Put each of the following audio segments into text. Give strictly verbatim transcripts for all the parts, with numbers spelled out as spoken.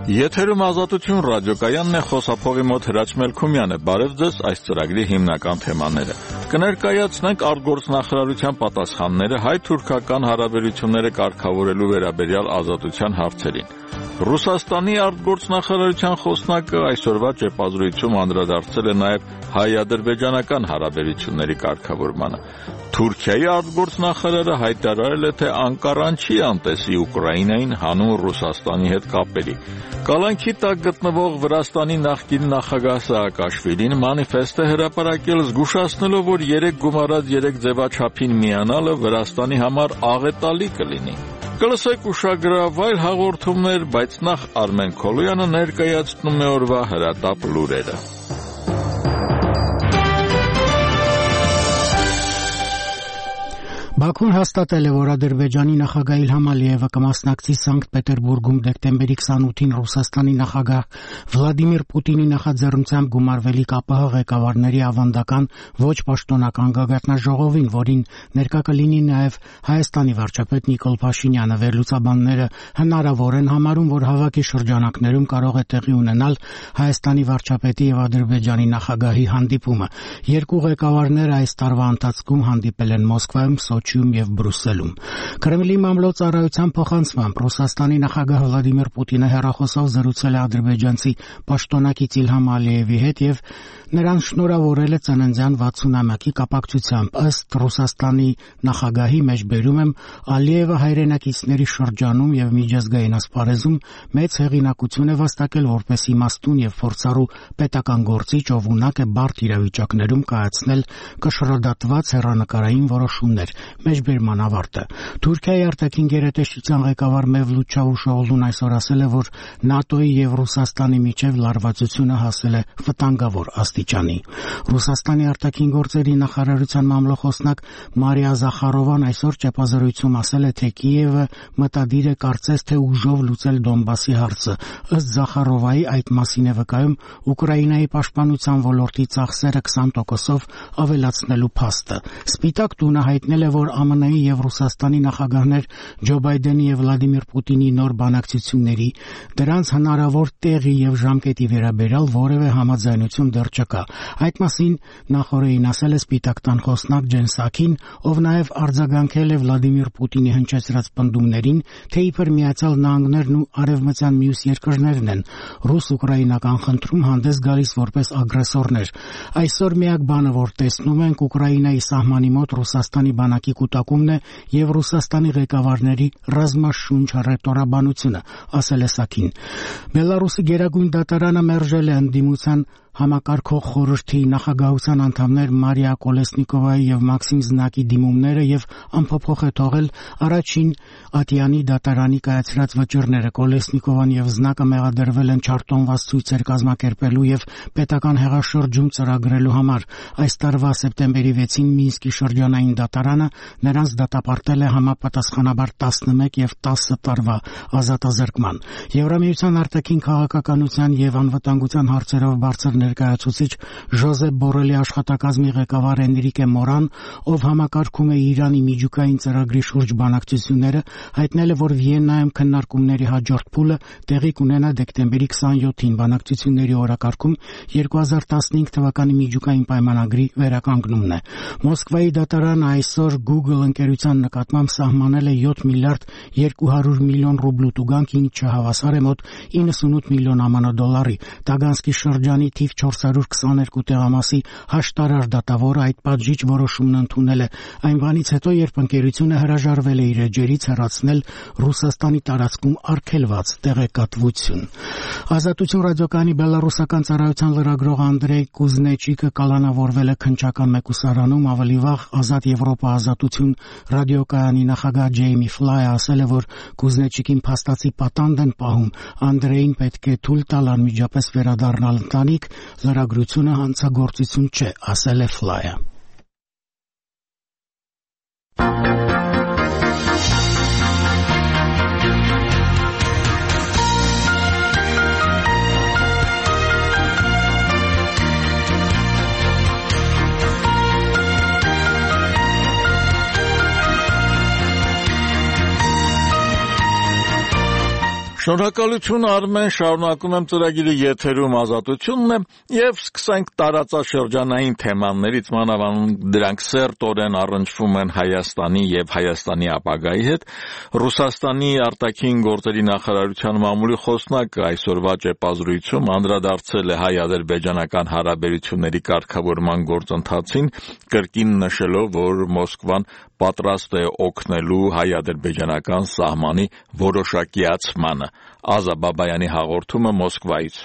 Եթերում Ազատություն ռադիոկայանն է, խոսափողի մոտ Հրաչ Մելքումյանը։ Բարև ձեզ, այս ծրագրի հիմնական թեմաները։ Կներկայացնենք արտգործնախարարության պատասխանները հայ-թուրքական հարաբերությունները կարգավորելու վերաբերյալ ազատության հարցերին։ Ռուսաստանի արտգործնախարարության խոսնակը այսօրվա ճեպազրույցում անդրադարձել է նաև հայ-ադրբեջանական հարաբերությունների կարգավորմանը։ Թուրքիայի արտգործնախարարը հայտարարել է, թե Անկարան չի անտեսի Ուկրաինային հանուն Ռուսաստանի հետ կապերի։ Կալանքի տակ գտնվող Վրաստանի նախկին նախագահ Սաակաշվիլին մանիֆեստ է հրապարակել, զգուշացնելով, որ երեք գումարած երեք ձևաչափին միանալը Վրաստանի համար աղետալի կլինի։ Կլսեք ուշագրավայր հաղորդումներ, բայց նախ Արմեն Քոլոյանը ներկայացնում է օրվա հրատապ լուրերը։ Բաքուն հաստատել է, որ Ադրբեջանի նախագահ Իլհամ Ալիևը կմասնակցի Սանկտ Պետերբուրգում դեկտեմբերի քսանութին Ռուսաստանի նախագահ Վլադիմիր Պուտինի նախաձեռնությամբ գումարվելիք ԱՊՀ ղեկավարների ավանդական ոչ պաշտոնական գագաթնաժողովին, որին ներկա կլինի նաև Հայաստանի վարչապետ Նիկոլ Փաշինյանը։ Վերլուծաբանները հնարավոր են համարում, որ հավաքի շրջանակներում կարող է տեղի ունենալ Հայաստանի վարչապետի եւ Ադրբեջանի նախագահի հանդիպումը։ Երկու ղեկավարները այս տարվա ընթացքում հանդիպել են Մոսկվայում, Սոչիում եւ Բրյուսելում։ Կրեմլի մամլոյցարայության փոխանցմամբ Ռուսաստանի նախագահ Վլադիմիր Պուտինը հեռախոսով զրուցել է ադրբեջանցի պաշտոնակից Իլհամ Ալիևի հետ եւ նրան շնորհավորել է ծննդյան վաթսունամյակի կապակցությամբ։ Ըստ Ռուսաստանի նախագահի մեջբերում եմ, Ալիևը հայրենակիցների շրջանում եւ միջազգային ասպարեզում մեծ հեղինակություն է վաստակել որպես իմաստուն եւ փորձառու պետական գործիչ, ով ունակ է բարդ իրավիճակներում կայացնել կշռադատված հեռանկարային որոշումներ։ Մեջբերման ավարտը։ Թուրքիայի արտաքին գերատեսչության ղեկավար Մևլութ Չավուշօղլուն այսօր ասել է, որ ՆԱՏՕ-ի եւ Ռուսաստանի միջև լարվածությունը հասել է վտանգավոր աստիճանի։ Ռուսաստանի արտաքին գործերի նախարարության մամլոխոսնակ Մարիա Զախարովան այսօր ճեպազրույցում ասել է, թե Կիևը մտադիր է կարծես թե ուժով լուծել Դոնբասի հարցը։ Ըստ Զախարովայի այդ մասին է վկայում Ուկրաինայի պաշտպանության ոլորտի ծախսերը քսան տոկոսով ավելացնելու փաստը։ Սպիտակ տունը հայտնել է, որ ԱՄՆ-ի եւ Ռուսաստանի նախագահներ Ջո Բայդենի եւ Վլադիմիր Պուտինի նոր բանակցությունների, դրանց հնարավոր տեղի եւ ժամկետի վերաբերյալ որևէ համաձայնություն դեռ չկա։ Այդ մասին նախորդին ասել է Սպիտակ տան խոսնակ Ջեն Սաքին, ով նաեւ արձագանքել է Վլադիմիր Պուտինի հնչեցրած պնդումներին, թե իբր Միացյալ Նահանգներն ու արևմտյան մյուս երկրներն են ռուս-ուկրաինական խնդրում հանդես գալիս որպես ագրեսորներ։ Այսօր միակ բանը, որ տեսնում ենք Ուկրաինայի սահմանի մոտ Ռուսաստանի բանակի կուտակումն է եւ Ռուսաստանի ղեկավարների ռազմաշունչ հռետորաբանությունը, ասել է Սաքին։ Բելարուսի գերագույն դատարանը մերժել է ընդդիմության համակարգող խորհրդի նախագահության անդամներ Մարիա Կոլեսնիկովայի եւ Մաքսիմ Զնակի դիմումները եւ անփոփոխ է թողել առաջին Ատյանի դատարանի կայացրած վճիռները։ Կոլեսնիկովան եւ Զնակը մեղադրվել են չարտոնված ցույցեր կազմակերպելու եւ պետական հեղաշրջում ծրագրելու համար։ Այս տարվա սեպտեմբերի վեցին Մինսկի շրջանային դատարանը նրանց դատապարտել է համապատասխանաբար տասնմեկ եւ տասը տարվա ազատազրկման։ Եվրամիության արտաքին քաղաքականության եւ անվտանգության հարցերով բարձր ներկայացուցիչ Ժոզեփ Բորելի աշխատակազմի ղեկավար Էնրիկե Մորան, ով համակարգում է Իրանի միջուկային ծրագրի շուրջ բանակցությունները, հայտնել է, որ Վիեննայում քննարկումների հաջորդ փուլը տեղի կունենա դեկտեմբերի քսանյոթին։ Բանակցությունների օրակարգում երկու հազար տասնհինգ թվականի միջուկային պայմանագրի վերականգնումն է։ Մոսկվայի դատարանը այսօր Google ընկերության նկատմամբ սահմանել է յոթ միլիարդ երկու հարյուր միլիոն ռուբլու տուգանք, ինչը հավասար է մոտ իննսունութ միլիոն ԱՄՆ դոլարի։ Տագանսկի շրջանի թիվ չորս հարյուր քսաներկու տեղամասի հաշտարար դատավորը այդ պատժիչ որոշումն ընդունել է այն բանից հետո, երբ ընկերությունը հրաժարվել է իր էջերից հեռացնել Ռուսաստանի տարածքում արգելված տեղեկատվություն։ Ազատություն ռադիոկայանի բելարուսական ծառայության լրագրող Անդրեյ Կուզնեչիկը կալանավորվել է քննչական մեկուսարանում։ Ավելի վաղ Ազատ Եվրոպա ազատություն ռադիոկայանի նախագահ Ջեյմի Ֆլայը ասել է, որ Կուզնեչիկին փաստացի պատանդ են պահում։ Անդրեյին պետք է թույլ տալ անմիջապես վերադառնալ ընտանիք, լրագրությունը հանցագործություն չէ, ասել է Ֆլայը։ Շնորհակալություն Արմեն, շարունակում եմ ծրագիրը եթերում Ազատությունն է եւ սկսենք տարածաշրջանային թեմաներից, մանավանդ դրանք սերտորեն առնչվում են Հայաստանի եւ Հայաստանի ապագայի հետ։ Ռուսաստանի արտաքին գործերի նախարարության մամուլի խոսնակը այսօրվա ճեպազրույցում անդրադարձել է հայ-ադրբեջանական հարաբերությունների կարգավորման գործընթացին, կրկին նշելով, որ Մոսկվան պատրաստ է օգնելու հայ-ադրբեջանական սահմանի որոշակիացմանը։ Ազա Բաբայանի հաղորդումը Մոսկվայից։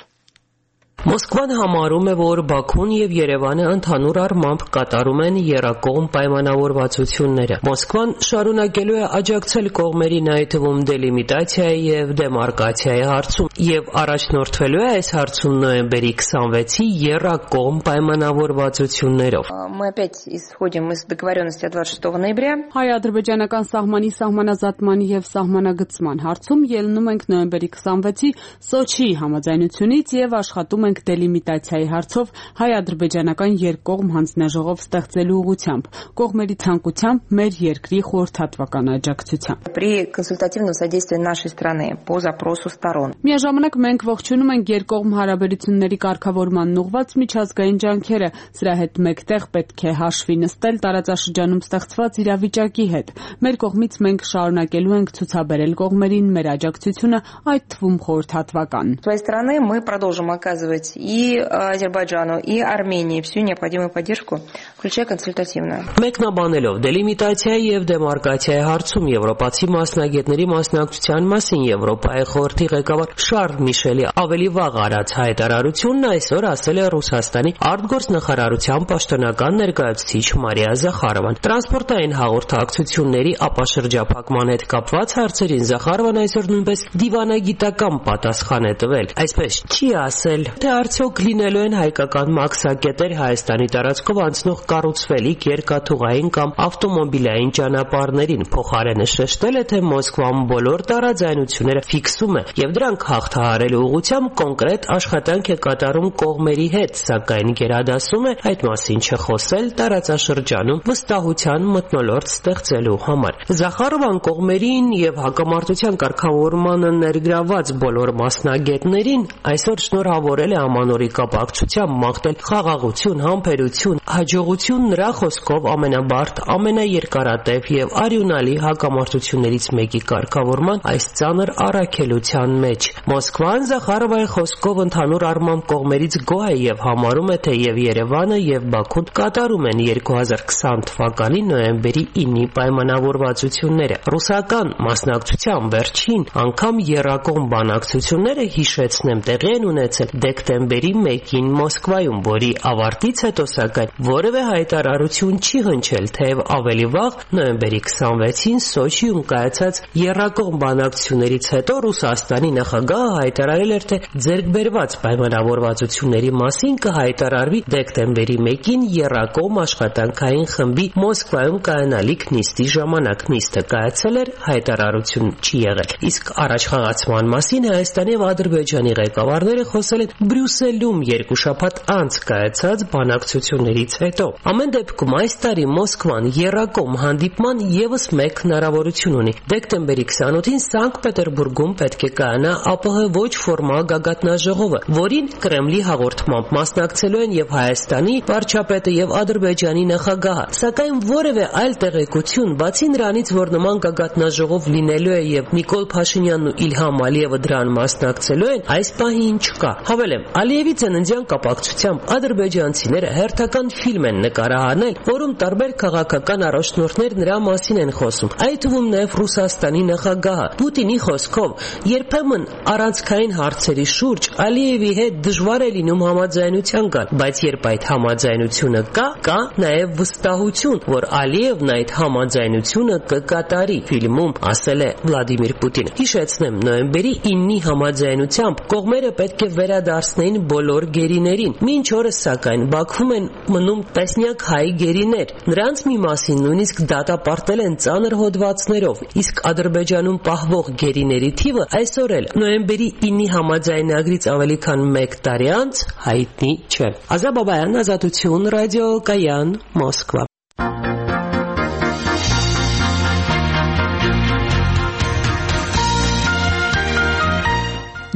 Մոսկվան համարում է, որ Բաքուն եւ Երևանը ընդհանուր առմամբ կատարում են եռակողմ պայմանավորվածությունները։ Մոսկվան շարունակելու է աջակցել կողմերին, այդ թվում դելիմիտացիայի եւ դեմարկացիայի հարցում, եւ առաջնորդվելու է այս հարցում նոյեմբերի քսանվեցի եռակողմ պայմանավորվածություններով։ Мы опять исходим из договоренности от двадцать шестого ноября. Հայ-ադրբեջանական սահմանի սահմանազատման եւ սահմանագծման հարցում ելնում ենք նոյեմբերի քսանվեցի Սոչիի համաձայնությունից եւ աշխատում ենք դելիմիտացիայի հարցով հայ-ադրբեջանական երկկողմ հանձնաժողով ստեղծելու ուղղությամբ, կողմերի ցանկությամբ մեր երկրի խորհրդատվական աջակցությամբ։ При консультативном содействии нашей страны по запросу сторон. Միաժամանակ մենք ողջունում ենք երկկողմ հարաբերությունների կարգավորման ուղղված միջազգային ջանքերը, սրա հետ մեկտեղ պետք է հաշվի նստել տարածաշրջանում ստեղծված իրավիճակի հետ։ Մեր կողմից մենք շարունակելու ենք ցուցաբերել կողմերին մեր աջակցությունը, այդ թվում խորհրդատվական։ С своей стороны мы продолжим оказывать и Азербайджану, и Армении всю необходимую поддержку, включая консультативную. Մեկնաբանելով դելիմիտացիայի եւ դեմարկացիայի հարցում եվրոպացի մասնագետների մասնակցության մասին Եվրոպայի խորհրդի ղեկավար Շարլ Միշելի ավելի վաղ արած հայտարարությունն այսօր ասել է Ռուսաստանի արտգործնախարարության պաշտոնական ներկայացուցիչ Մարիա Զախարովան։ Տրանսպորտային հաղորդակցությունների ապաշրջափակման հետ կապված հարցերին Զախարովան այսօր նույնպես դիվանագիտական պատասխան է տվել։ Այսպես չի ասել, թե արդյոք լինելու են հայկական մաքսակետեր Հայաստանի տարածքով անցնող կառուցվելիք երկաթուղային կամ ավտոմոբիլային ճանապարհներին, փոխարենը շեշտել է, թե Մոսկվան բոլոր տարաձայնությունները ֆիքսում է եւ դրանք հաղթահարելու ուղղությամբ կոնկրետ աշխատանք է կատարում կողմերի հետ, սակայն գերադասում է այդ մասին չխոսել տարածաշրջանում վստահության մթնոլորտ ստեղծելու համար։ Զախարովան կողմերին եւ հակամարտության կարգավորմանը ներգրաված բոլոր մասնագետներին այսօր շնորհավորել է ամանորի կապակցությամբ մաղթել խաղաղություն, համբերություն, հաջողություն նրա խոսքով ամենաբարդ, ամենաերկարատև եւ արյունալի հակամարտություններից մեկի կարգավորման այս ծանր առաքելության մեջ։ Մոսկվան Զախարովայի խոսքով ընդհանուր առմամբ կողմերից գոհ է եւ համարում է, թե եւ Երևանը եւ Բաքուն կատարում են երկու հազար քսան թվականի նոյեմբերի ինի պայմանավորվածությունները։ Ռուսական մասնակցության վերջին անգամ եռակողմ բանակցությունները, հիշեցնեմ, տեղի են ունեցել դեկտեմբերի մեկին Մոսկվայում, որի ավարտից հետո սակայն որևէ հայտարարություն չի հնչել, թեև ավելի վաղ նոյեմբերի քսանվեցին Սոչիում կայացած եռակողմ բանակցություններից հետո Ռուսաստանի նախագահը հայտարարել էր, թե ձեռքբերված պայմանավորվածությունների մասին կհայտարարվի դեկտեմբերի մեկին եռակողմ աշխատանքային խմբի Մոսկվայում կայանալիք նիստի ժամանակ։ Նիստը կայացել էր, հայտարարություն չի եղել։ Իսկ առաջխաղացման մասին Հայաստանի եւ Ադրբեջանի ղեկավարները խոսել են Բրյուսելում երկու շաբաթ անց կայացած բանակցություններից հետո։ Ամեն դեպքում այս տարի Մոսկվան եռակողմ հանդիպման եւս մեկ հնարավորություն ունի։ Դեկտեմբերի քսանօթին Սանկտ Պետերբուրգում պետք է կայանա ԱՊՀ ոչ ֆորմալ գագաթնաժողովը, որին Կրեմլի հաղորդմամբ մասնակցելու են եւ Հայաստանի վարչապետը եւ Ադրբեջանի նախագահը։ Սակայն որևէ այլ տեղեկություն, բացի նրանից, որ նման գագաթնաժողով լինելու է եւ Նիկոլ Փաշինյանն ու Իլհամ Ալիևը դրան մասնակցելու են, այս պահին չկա։ Հավելեմ, Ալիևի ծննդյան կապակցությամբ ադրբեջանցիները հերթական ֆիլմ են նկարահանել, որում տարբեր քաղաքական առաջնորդներ նրա մասին են խոսում, այդ թվում նաեւ Ռուսաստանի նախագահը։ Պուտինի խոսքով, երբեմն առանցքային հարցերի շուրջ Ալիևի հետ դժվար է լինում համաձայնության գալ, բայց երբ այդ համաձայնությունը կա, կա նաեւ վստահություն, որ Ալիևն այդ համաձայնությունը կկատարի, ֆիլմում ասել է Վլադիմիր Պուտինը։ Հիշեցնեմ, նոյեմբերի ինի համաձայնությամբ կողմերը պետք է վերադարձնեին բոլոր գերիներին։ Մինչ օրս սակայն Բաքվում են մնում տասնյակ հայ գերիներ։ Նրանց մի մասին նույնիսկ դատապարտել են ծանր հոդվածներով, իսկ Ադրբեջանում պահվող գերիների թիվը այսօր էլ նոյեմբերի ինի համաձայնագրից ավելի քան մեկ տարի անց հայտնի չէ։ Ազա Բաբայան, Ազատություն, ռադիո Կայան, Մոսկվա։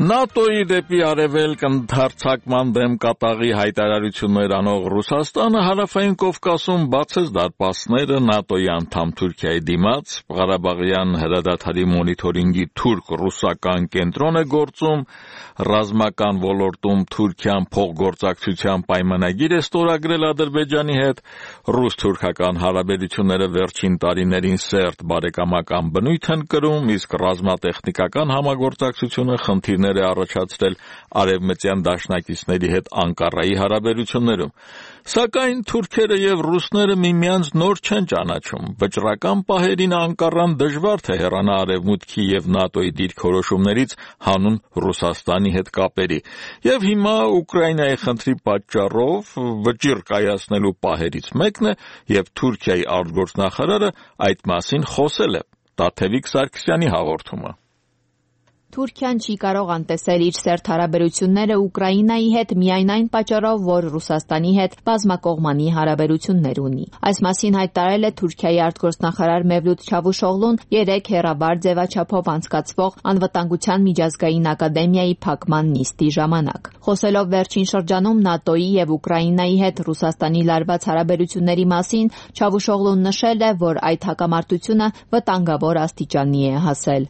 ՆԱՏՕ-ի դեպի արևելք ընդարձակման դեմ կատաղի հայտարարություններ անող Ռուսաստանը հարավային Կովկասում բացեց դարպասները ՆԱՏՕ-ի անդամ Թուրքիայի դիմաց, Ղարաբաղյան հրադադարի մոնիթորինգի թուրք-ռուսական կենտրոն է գործում, ռազմական ոլորտում Թուրքիան փոխգործակցության պայմանագիր է ստորագրել Ադրբեջանի հետ, ռուս-թուրքական հարաբերությունները վերջին տարիներին սերտ բարեկամական բնույթ են կրում, իսկ ռազմատեխնիկական համագործակցությունը խնդիրներ է առաջացրել արևմտյան դաշնակիցների հետ Անկարայի հարաբերություններում։ Սակայն թուրքերը եւ ռուսները միմյանց նոր չեն ճանաչում։ Վճռական պահերին Անկարան դժվար թե հեռանա արևմուտքի եւ ՆԱՏՕ-ի դիրքորոշումներից հանուն Ռուսաստանի հետ կապերի։ Եվ հիմա Ուկրաինայի խնդրի պատճառով վճիռ կայացնելու պահերից մեկն է, եւ Թուրքիայի արտգործնախարարը այդ մասին խոսել է։ Տաթևիկ Սարգսյանի հաղորդումը։ Թուրքիան չի կարող անտեսել իր սերտ հարաբերությունները Ուկրաինայի հետ միայն այն պատճառով, որ Ռուսաստանի հետ բազմակողմանի հարաբերություններ ունի։ Այս մասին հայտարարել է Թուրքիայի արտգործնախարար Մևլութ Չավուշօղլուն երեկ հեռավար ձևաչափով անցկացվող Անվտանգության միջազգային ակադեմիայի փակման նիստի ժամանակ։ Խոսելով վերջին շրջանում ՆԱՏՕ-ի եւ Ուկրաինայի հետ Ռուսաստանի լարված հարաբերությունների մասին, Չավուշօղլուն նշել է, որ այդ հակամարտությունը վտանգավոր աստիճանի է հասել։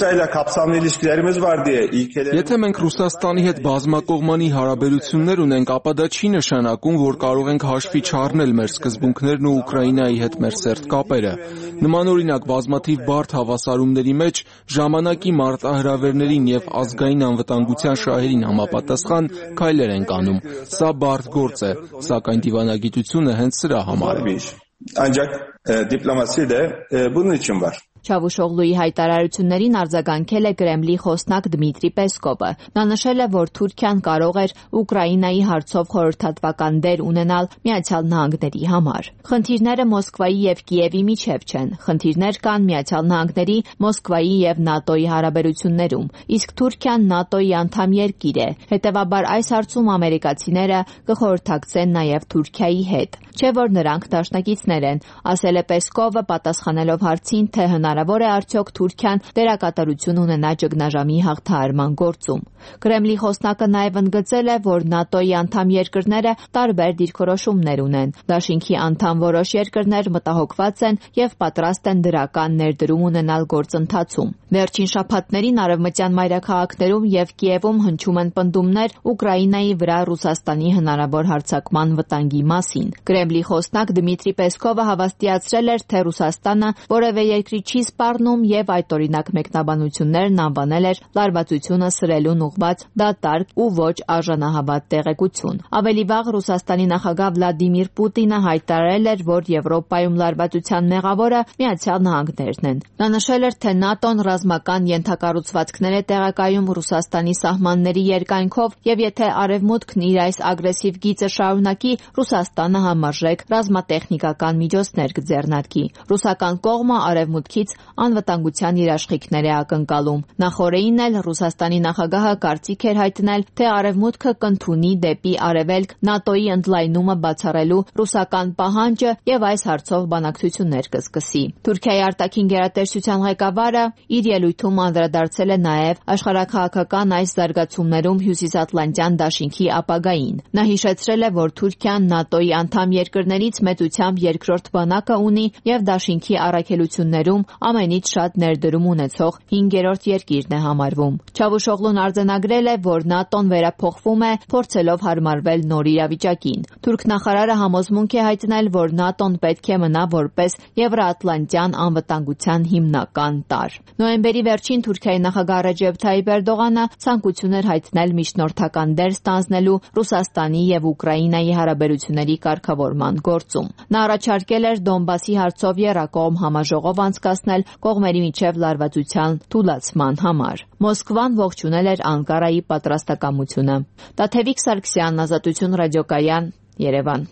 Եթե մենք Ռուսաստանի հետ բազմակողմանի հարաբերություններ ունենք, ապա դա չի նշանակում, որ կարող ենք հաշվի չառնել մեր սկզբունքներն ու Ուկրաինայի հետ մեր սերտ կապերը։ Նմանօրինակ բազմաթիվ բարդ հավասարումների մեջ ժամանակի մարտահրավերներին եւ ազգային անվտանգության շահերին համապատասխան քայլեր ենք անում։ Սա բարդ գործ է, սակայն դիվանագիտությունը հենց սրա համար է։ Ancak diplomasi de bunun için var. Չավուշօղլուի հայտարարություններին արձագանքել է Կրեմլի խոսնակ Դմիտրի Պեսկովը։ Նա նշել է, որ Թուրքիան կարող էր Ուկրաինայի հարցով խորհրդատվական դեր ունենալ Միացյալ Նահանգների համար։ Խնդիրները Մոսկվայի եւ Կիևի միջև չեն։ Խնդիրներ կան Միացյալ Նահանգների, Մոսկվայի եւ ՆԱՏՕ-ի հարաբերություններում, իսկ Թուրքիան ՆԱՏՕ-ի անդամ երկիր է։ Հետևաբար այս հարցում ամերիկացիները կխորհրդակցեն նաեւ Թուրքիայի հետ։ Չէ՞ որ նրանք դաշնակիցներ են, ասել է Պեսկովը պատասխանելով հարցին, թե հնարավոր է արդյոք Թուրքիան դերակատարություն ունենա ճգնաժամի հաղթահարման գործում։ Կրեմլի խոսնակը նաև ընդգծել է, որ ՆԱՏՕ-ի անդամ երկրները տարբեր դիրքորոշումներ ունեն։ Դաշինքի անդամ որոշ երկրներ մտահոգված են եւ պատրաստ են դրական ներդրում ունենալ գործընթացում։ Վերջին շաբաթներին արևմտյան մայրաքաղաքներում եւ Կիևում հնչում են պնդումներ Ուկրաինայի վրա Ռուսաստանի հնարավոր հարձակման վտանգի մասին։ Կրեմլի խոսնակ Դմիտրի Պեսկովը հավաստիացրել էր, թե Ռուսաստանը որևէ երկրի չի սպառնում եւ այդ օրինակ մեկնաբանություններն անվանել էր լարվածությունը սրելուն ուղղված դատարկ ու ոչ արժանահավատ տեղեկություն։ Ավելի վաղ Ռուսաստանի նախագահ Վլադիմիր Պուտինը հայտարարել էր, որ Եվրոպայում լարվածության մեղավորը Միացյալ Նահանգներն են։ Նա նշել էր, թե ՆԱՏՕ-ն ռազմական ենթակառուցվածքներ է տեղակայում Ռուսաստանի սահմանների երկայնքով եւ եթե Արևմուտքն իր այս ագրեսիվ գիծը շարունակի, Ռուսաստանը համարժեք ռազմատեխնիկական միջոցներ կձեռնարկի։ Ռուսական կողմը Արևմուտքից անվտանգության երաշխիքներ է ակնկալում։ Նախորդին էլ Ռուսաստանի նախագահը կարծիք էր հայտնել, թե Արևմուտքը կընդունի դեպի արևելք ՆԱՏՕ-ի ընդլայնումը բացառելու ռուսական պահանջը եւ այս հարցով բանակցություններ կսկսի։ Թուրքիայի արտաքին գերատեսչության ղեկավարը իր ելույթում անդրադարձել է նաեւ աշխարհաքաղաքական այս զարգացումներում Հյուսիսատլանտյան դաշինքի ապագային։ Նա հիշեցրել է, որ Թուրքիան ՆԱՏՕ-ի անդամ երկրներից մեծությամբ երկրորդ բանակը ունի եւ դաշինքի առաքելություններում ամենից շատ ներդրում ունեցող հինգերորդ երկիրն է համարվում։ Չավուշօղլուն արձանագրել է, որ ՆԱՏՕ-ն վերափոխվում է, փորձելով հարմարվել նոր իրավիճակին։ Թուրք նախարարը համոզմունք է հայտնել, որ ՆԱՏՕ-ն պետք է մնա որպես Եվրոատլանտյան անվտանգության հիմնական տարր։ Նոյեմբերի վերջին Թուրքիայի նախագահ Ռեջեփ Թայիփ Էրդողանը ցանկություն էր հայտնել միջնորդական դեր ստանձնելու Ռուսաստանի եւ Ուկրաինայի հարաբերությունների կարգավորման գործում։ Նա առաջարկել էր Դոնբասի հարցով եռակողմ համաժողով անցկացնել կողմերի միջև լարվածության թուլացման համար։ Մոսկվան ողջունել էր Անկարայի պատրաստակամությունը։ Տաթևիկ Սարգսյան, Ազատություն ռադիոկայան, Երևան։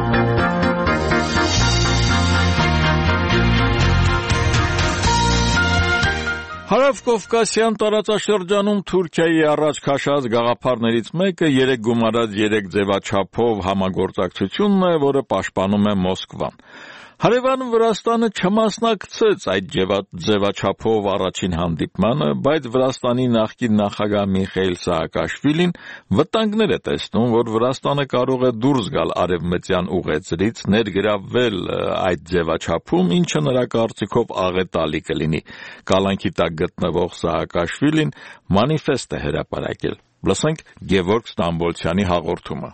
Հարավկովկասյան տարածաշրջանում Թուրքիայի առաջ քաշած գաղափարներից մեկը երեք գումարած երեք ձևաչափով համագործակցությունն է, որը պաշտպանում է Մոսկվան։ Հարևան Վրաստանը չմասնակցեց այդ ձևաչափով առաջին հանդիպմանը, բայց Վրաստանի նախկին նախագահ Միխայիլ Սաակաշվիլին վտանգներ է տեսնում, որ Վրաստանը կարող է դուրս գալ արևմտյան ուղեծրից, ներգրավվել այդ ձևաչափում, ինչը նրա կարծիքով աղետալի կլինի։ Կալանքի տակ գտնվող Սաակաշվիլին մանիֆեստ է հրապարակել։ Լսենք Գևորգ Ստամբոլցյանի հաղորդումը։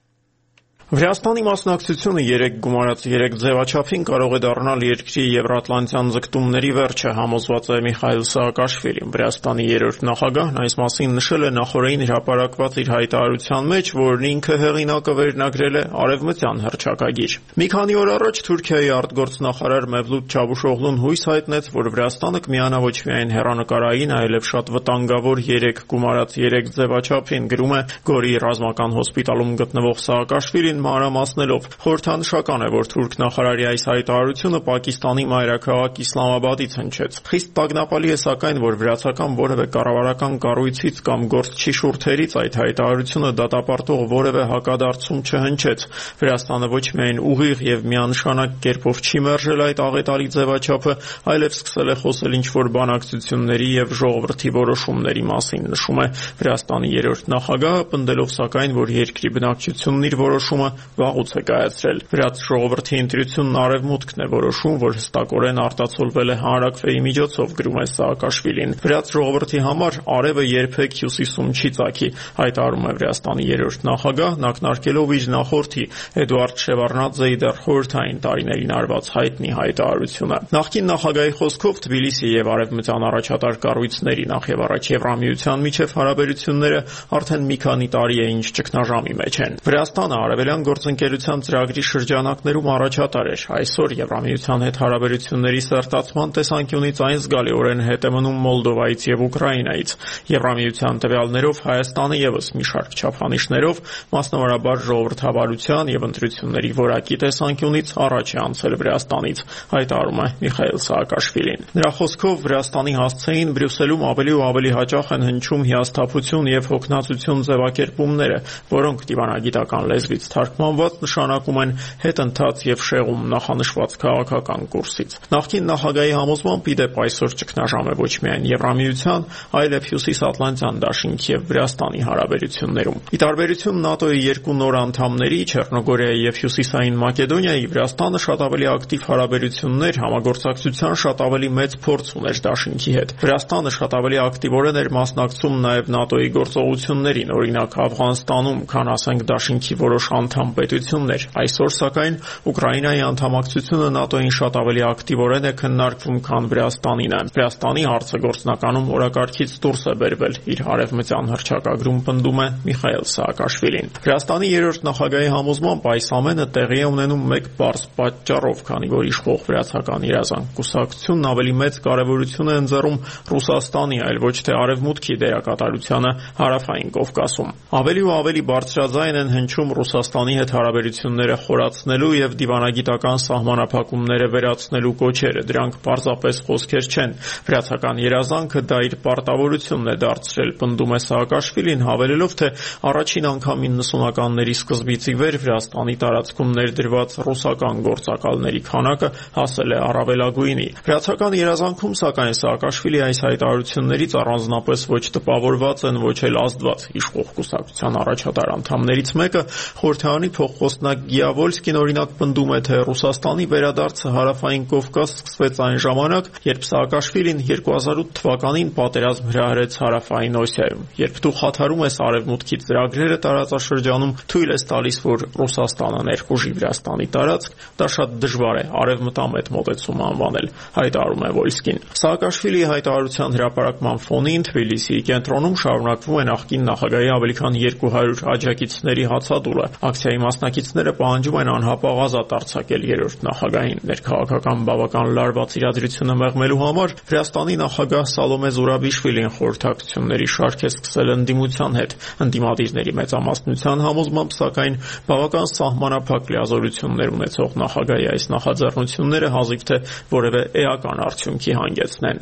Վրաստանի մասնակցությունը երեք գումարած երեք ձևաչափին կարող է դառնալ երկրի եվրատլանտյան ձգտումների վերջը, համոզված է Միխայիլ Սաակաշվիլին։ Վրաստանի երրորդ նախագահն այս մասին նշել է նախորդին հրապարակված իր հայտարարության մեջ, որն ինքը հեղինակը վերնագրել է արևմտյան հռչակագիր։ Մի քանի օր առաջ Թուրքիայի արտգործնախարար Մևլութ Չավուշօղլուն հույս հայտնեց, որ Վրաստանը կմիանա ոչ միայն հեռանկարային, այլև շատ վտանգավոր երեք գումարած երեք ձևաչափին, գրում է Գորի ռազմական հոսպիտալում գտնվող Սաակաշվիլին մանրամասնելով։ Խորհրդանշական է, որ թուրք նախարարի այս հայտարարությունը Պակիստանի մայրաքաղաք Իսլամաբադից հնչեց։ Խիստ տագնապալի է սակայն, որ վրացական որևէ կառավարական կառույցից կամ գործչի շուրթերից այդ հայտարարությունը դատապարտող որևէ հակադարձում չհնչեց։ Վրաստանը ոչ միայն ուղիղ եւ միանշանակ կերպով չի մերժել այդ աղետալի ձևաչափը, այլև սկսել է խոսել ինչ-որ բանակցությունների եւ ժողովրդի որոշումների մասին, նշում է Վրաստանի երրորդ նախագահը, պնդելով սակայն, որ երկրի բնակչությունն իր որոշումը վաղուց է կայացրել։ Վրաց ժողովրդի ընտրությունն արևմուտքն է որոշում, որ հստակորեն արտացոլվել է հանրաքվեի միջոցով, գրում է Սաակաշվիլին։ Վրաց ժողովրդի համար արևը երբեք հյուսիսում չի ծագի, հայտարարում է Վրաստանի երրորդ նախագահն, ակնարկելով իր նախորդի Էդուարդ Շևարդնաձեի դեռ խորհրդային տարիներին արված հայտնի հայտարարությունը։ Նախկին նախագահի խոսքով Թբիլիսի եւ արևմտյան առաջատար կառույցների, նախ եւ առաջ Եվրամիության միջև հարաբերությունները արդեն մի քանի տարի է ինչ ճգնաժամի մեջ են։ Վրաստանը արևելյան գործընկերության ծրագրի շրջանակներում առաջատար էր։ Այսօր Եվրամիության հետ հարաբերությունների սերտացման տեսանկյունից այն զգալիորեն հետ է մնում Մոլդովայից եւ Ուկրաինայից։ Եվրամիության տվյալներով Հայաստանը եւս մի շարք չափանիշներով, մասնավորաբար ժողովրդավարության եւ ընտրությունների որակի տեսանկյունից առաջ է անցել Վրաստանից, հայտարարում է Միխայիլ Սաակաշվիլին։ Նրա խոսքով Վրաստանի հասցեին Բրյուսելում ավելի ու ավելի հաճախ են հնչում հիասթափություն եւ հոգնածություն ձևակերպումները, որոնք դիվանագիտական լեզվից թարգմանված նշանակում են հետընթաց եւ շեղում նախանշված քաղաքական կուրսից։ Նախկին նախագահի համոզմամբ ի դեպ այսօր ճգնաժամ է ոչ միայն Եվրամիության, այլև Հյուսիսատլանտյան դաշինքի եւ Վրաստանի հարաբերություններում։ Ի տարբերություն ՆԱՏՕ-ի երկու նոր անդամների՝ Չեռնոգորիայի եւ Հյուսիսային Մակեդոնիայի, Վրաստանը շատ ավելի ակտիվ հարաբերություններ, համագործակցության շատ ավելի մեծ փորձ ուներ դաշինքի հետ։ Վրաստանը շատ ավելի ակտիվորեն էր մասնակցում նաեւ ՆԱՏՕ-ի գործողություններին, օրինակ Աֆղանստանում, քան ասենք դաշինքի որոշ անդամ պետություններ։ Այսօր սակայն Ուկրաինայի անդամակցությունը ՆԱՏՕ-ին շատ ավելի ակտիվորեն է քննարկվում, քան Վրաստանին է։ Վրաստանի հարցը գործնականում օրակարգից դուրս է բերվել, իր արևմտյան հռչակագրում պնդում է Միխայիլ Սաակաշվիլին։ Վրաստանի երրորդ նախագահի համոզմամբ այս ամենը տեղի է ունենում մեկ պարզ պատճառով, քանի որ իշխող վրացական երազանք կուսակցությունն ավելի մեծ կարևորություն է ընձեռում Ռուսաստանի, այլ ոչ թե արևմուտքի դերակատարությանը հարավային Կովկասում։ Ավելի ու ավելի բարձրաձայն են հնչում Ռուսաստանի հետ հարաբերությունները խորացնելու եւ դիվանագիտական սահմանափակումները վերացնելու կոչերը։ Դրանք պարզապես խոսքեր չեն։ Վրացական երազանքը դա իր պարտավորությունն է դարձրել, պնդում է Սաակաշվիլին, հավելելով, թե առաջին անգամ իննսունականների սկզբից ի վեր Վրաստանի տարածքում ներդրված ռուսական գործակալների քանակը հասել է առավելագույնի։ Վրացական երազանքում, սակայն, Սաակաշվիլի այս հայտարարություններից առանձնապես ոչ տպավորված են, ոչ էլ ազդված իշխող կուսակցության առաջատար անդամներից մեկը, խորհրդարանի փոխխոսնակ Գիավոլսկին, օրինակ, պնդում է, թե Ռուսաստանի վերադարձը հարավային Կովկաս սկսվեց այն ժամանակ, երբ Սաակաշվիլին երկու հազար ութ թվականին պատերազմ հրահրեց հարավային Օսիայում։ Երբ դու խաթարում ես արևմուտքի ծրագրերը տարածաշրջանում, թույլ ես տալիս, որ Ռուսաստանը ներխուժի Վրաստանի տարածք, դա շատ դժվար է արևմտամետ մոտեցում անվանել, հայտարարում է Վոլսկին։ Սաակաշվիլիի հայտարարության հրապարակման ֆոնին Թբիլիսիի կենտրոնում շարունակվում է նախկին նախագահի ավելի քան երկու հարյուր աջակիցների հացադուլը։ Ակցիայի մասնակիցները պահանջում են անհապաղ ազատ արձակել երրորդ նախագահին։ Ներքաղաքական բավական լարված իրադրությունը մեղմելու համար Վրաստանի նախագահ Սալոմե Զուրաբիշվիլին խորհրդակցությունների շարք է սկսել ընդդիմության հետ։ Ընդդիմադիրների մեծամասնության համոզմամբ, սակայն, բավական սահմանափակ լիազորություններ ունեցող նախագահի այս նախաձեռնությունները հազիվ թե որևէ էական արդյունքի հանգեցնեն։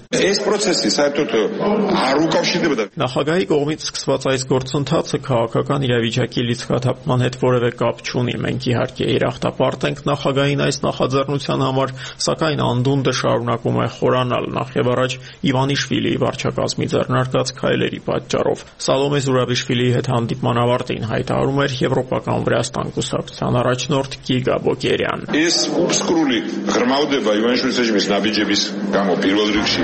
Նախագահի կողմից սկսված այս գործընթացը քաղաքական իրավիճակի լիցքաթափման հետ որևէ որևէ կապ չունի։ Մենք իհարկե երախտապարտ ենք նախագահին այս նախաձեռնության համար, սակայն անդունդը շարունակում է խորանալ, նախ եւ առաջ Իվանիշվիլիի վարչակազմի ձեռնարկած քայլերի պատճառով։ Սալոմե Զուրաբիշվիլիի հետ հանդիպման ավարտին հայտարարում էր Եվրոպական Վրաստան կուսակցության առաջնորդ Գիգա Բոկերյան։ Ես ուսկրուլի գրմաուդեբա Իվանիշվիլիի նաբիջեբիս կամո პირველ ռիքշի։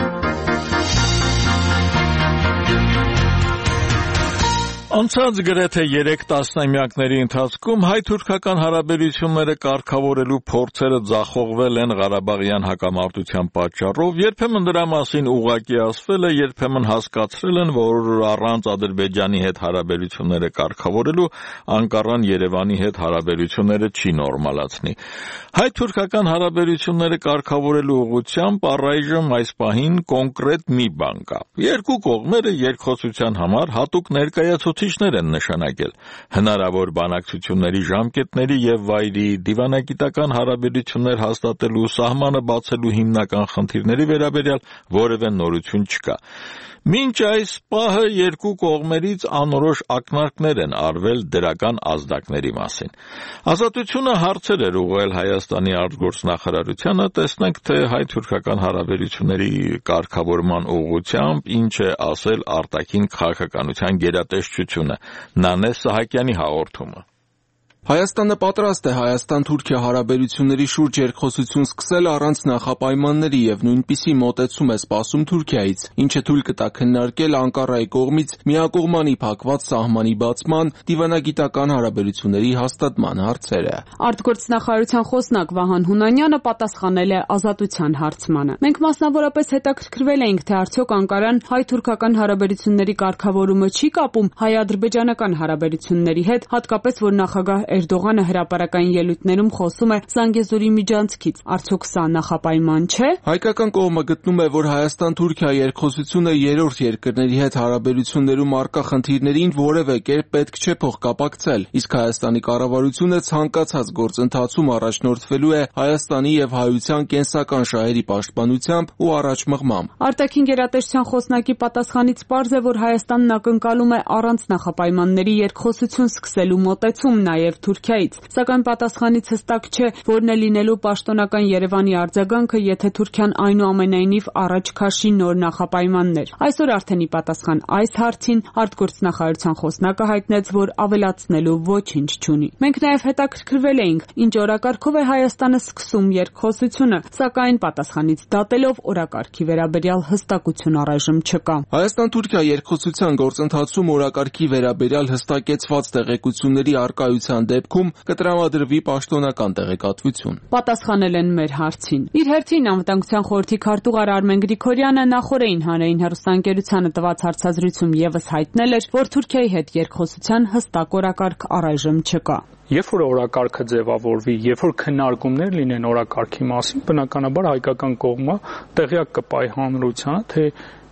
Անցած գրեթե երեք տասնամյակների ընթացքում հայ-թուրքական հարաբերությունները կարգավորելու փորձերը ձախողվել են Ղարաբաղյան հակամարտության պատճառով, երբեմն դրա մասին ուղղակի ասվել է, երբեմն հասկացրել են, որ առանց Ադրբեջանի հետ հարաբերությունները կարգավորելու Անկարան Երևանի հետ հարաբերությունները չի նորմալացնի։ Հայ-թուրքական հարաբերությունները կարգավորելու ուղղությամբ առայժմ այս պահին կոնկրետ մի բան կա։ Երկու կողմերը երկխոսության համար հատուկ ներկայացուցիչներ են նշանակել հնարավոր բանակցությունների ժամկետների եւ վայրի, դիվանագիտական հարաբերություններ հաստատելու, սահմանը բացելու հիմնական խնդիրների վերաբերյալ որևէ նորություն չկա։ Մինչ այս պահը երկու կողմերից անորոշ ակնարկներ են արվել դրական ազդակների մասին։ Ազատությունը հարցեր էր ուղղել Հայաստանի արտգործնախարարությանը, տեսնենք, թե հայ-թուրքական հարաբերությունների կարգավորման ուղղությամբ ինչ է ասել արտաքին քաղաքականության գերատեսչությունը։ Նանե Սահակյանի հաղորդումը։ Հայաստանը պատրաստ է Հայաստան-Թուրքիա հարաբերությունների շուրջ երկխոսություն սկսել առանց նախապայմանների եւ նույնպիսի մոտեցում է սպասում Թուրքիայից, ինչը թույլ կտա քննարկել Անկարայի կողմից միակողմանի փակված սահմանի բացման, դիվանագիտական հարաբերությունների հաստատման հարցերը։ Արտգործնախարարության խոսնակ Վահան Հունանյանը պատասխանել է ազատության հարցմանը։ Մենք մասնավորապես հետաքրքրվել էինք, թե արդյոք Անկարան հայ-թուրքական հարաբերությունների կարգավորումը չի կապում հայ-ադրբեջանական հարաբերությունների հետ, հատկապես որ նախագահ Էրդողանը հրապարակային ելույթներում խոսում է Զանգեզուրի միջանցքից։ Արդյոք սա նախապայման չէ։ Հայկական կողմը գտնում է, որ Հայաստան-Թուրքիա երկխոսությունը երրորդ երկրների հետ հարաբերություններում առկա խնդիրներին որևէ կերպ պետք չէ փոխկապակցել, իսկ Հայաստանի կառավարությունը ցանկացած գործընթացում առաջնորդվելու է Հայաստանի եւ հայության կենսական շահերի պաշտպանությամբ ու առաջմղմամբ։ Արտաքին գերատեսչության խոսնակի պատասխանից պարզ է, որ Հայաստանն ակնկալում է առանց նախապայմանների երկխոսություն սկսելու մոտեցում նաեւ Թուրքիայից, սակայն պատասխանից հստակ չէ, որն է լինելու պաշտոնական Երևանի արձագանքը, եթե Թուրքիան այնուամենայնիվ առաջ քաշի նոր նախապայմաններ։ Այսօր արդեն ի պատասխան այս հարցին արտգործնախարարության խոսնակը հայտնեց, որ ավելացնելու ոչինչ չունի։ Մենք նաև հետաքրքրվել էինք, ինչ օրակարգով է Հայաստանը սկսում երկխոսությունը, սակայն պատասխանից դատելով օրակարգի վերաբերյալ հստակություն առայժմ չկա։ Հայաստան-Թուրքիա երկխոսության գործընթացում օրակարգի վերաբերյալ հստակեցված տեղեկությունների առկայության դեպքում կտրամադրվի պաշտոնական տեղեկատվություն։ Պատասխանել են մեր հարցին։ Իր հերթին Անվտանգության խորհրդի քարտուղար Արմեն Գրիգորյանը նախորդին հանրային հեռուստաընկերությանը տված հարցազրույցում եւս հայտնել էր, որ Թուրքիայի հետ երկխոսության հստակ օրակարգ առայժմ չկա։ Երբ որ օրակարգը ձևավորվի, երբ որ քննարկումներ լինեն օրակարգի մասին, բնականաբար հայկական կողմը տեղյակ կպահի հանրությանը, թե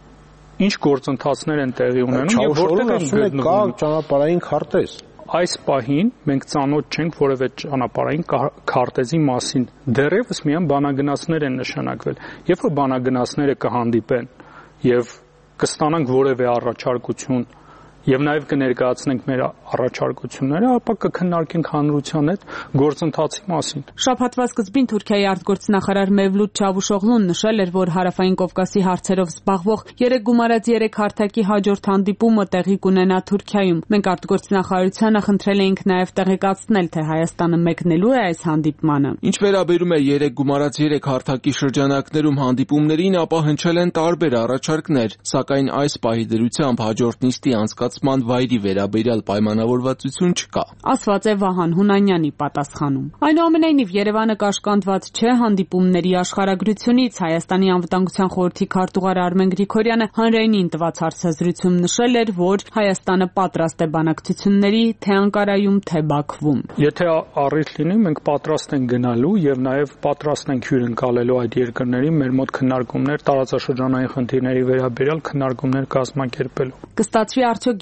ինչ գործընթացներ են տեղի ունենում եւ որտեղ են գտնվում ճանապարհային քարտեզ։ Այս պահին մենք ծանոթ չենք որևէ ճանապարհային քարտեզի մասին։ Դեռևս միայն բանագնացներ են նշանակվել։ Երբ որ բանագնացները կհանդիպեն եւ կստանանք որևէ առաջարկություն եւ նաեւ կներկայացնենք մեր առաջարկությունները, ապա կքննարկենք հանրության հետ գործընթացի մասին։ Շաբաթվա սկզբին Թուրքիայի արտգործնախարար Մևլութ Չավուշօղլուն նշել էր, որ Հարավային Կովկասի հարցերով զբաղվող երեք գումարած երեք հարթակի հաջորդ հանդիպումը տեղի կունենա Թուրքիայում։ Մենք արտգործնախարարությանը խնդրել էինք նաեւ տեղեկացնել, թե Հայաստանը մեկնելու է այս հանդիպմանը։ Ինչ վերաբերում է երեք գումարած երեք հարթակի շրջանակներում հանդիպումներին, ապա հնչել են տարբեր առաջարկներ, սակայն այս պահի դրությամբ հաջորդ նիստի անցկաց վայրի վերաբերյալ պայմանավորվածություն չկա, ասված է Վահան Հունանյանի պատասխանում։ Այնուամենայնիվ Երևանը կաշկանդված չէ հանդիպումների աշխարհագրությունից։ Հայաստանի անվտանգության խորհրդի քարտուղար Արմեն Գրիգորյանը հանրայինին տված հարցազրույցում նշել էր, որ Հայաստանը պատրաստ է բանակցությունների թե Անկարայում, թե Բաքվում։ Եթե առիթ լինի, մենք պատրաստ ենք գնալու եւ նաեւ պատրաստ ենք հյուրընկալելու այդ երկրների մեր մոտ քննարկումներ, տարածաշրջանային խնդիրների վերաբերյալ քննարկումներ կազմակերպելու։ Կստացվի արդյոք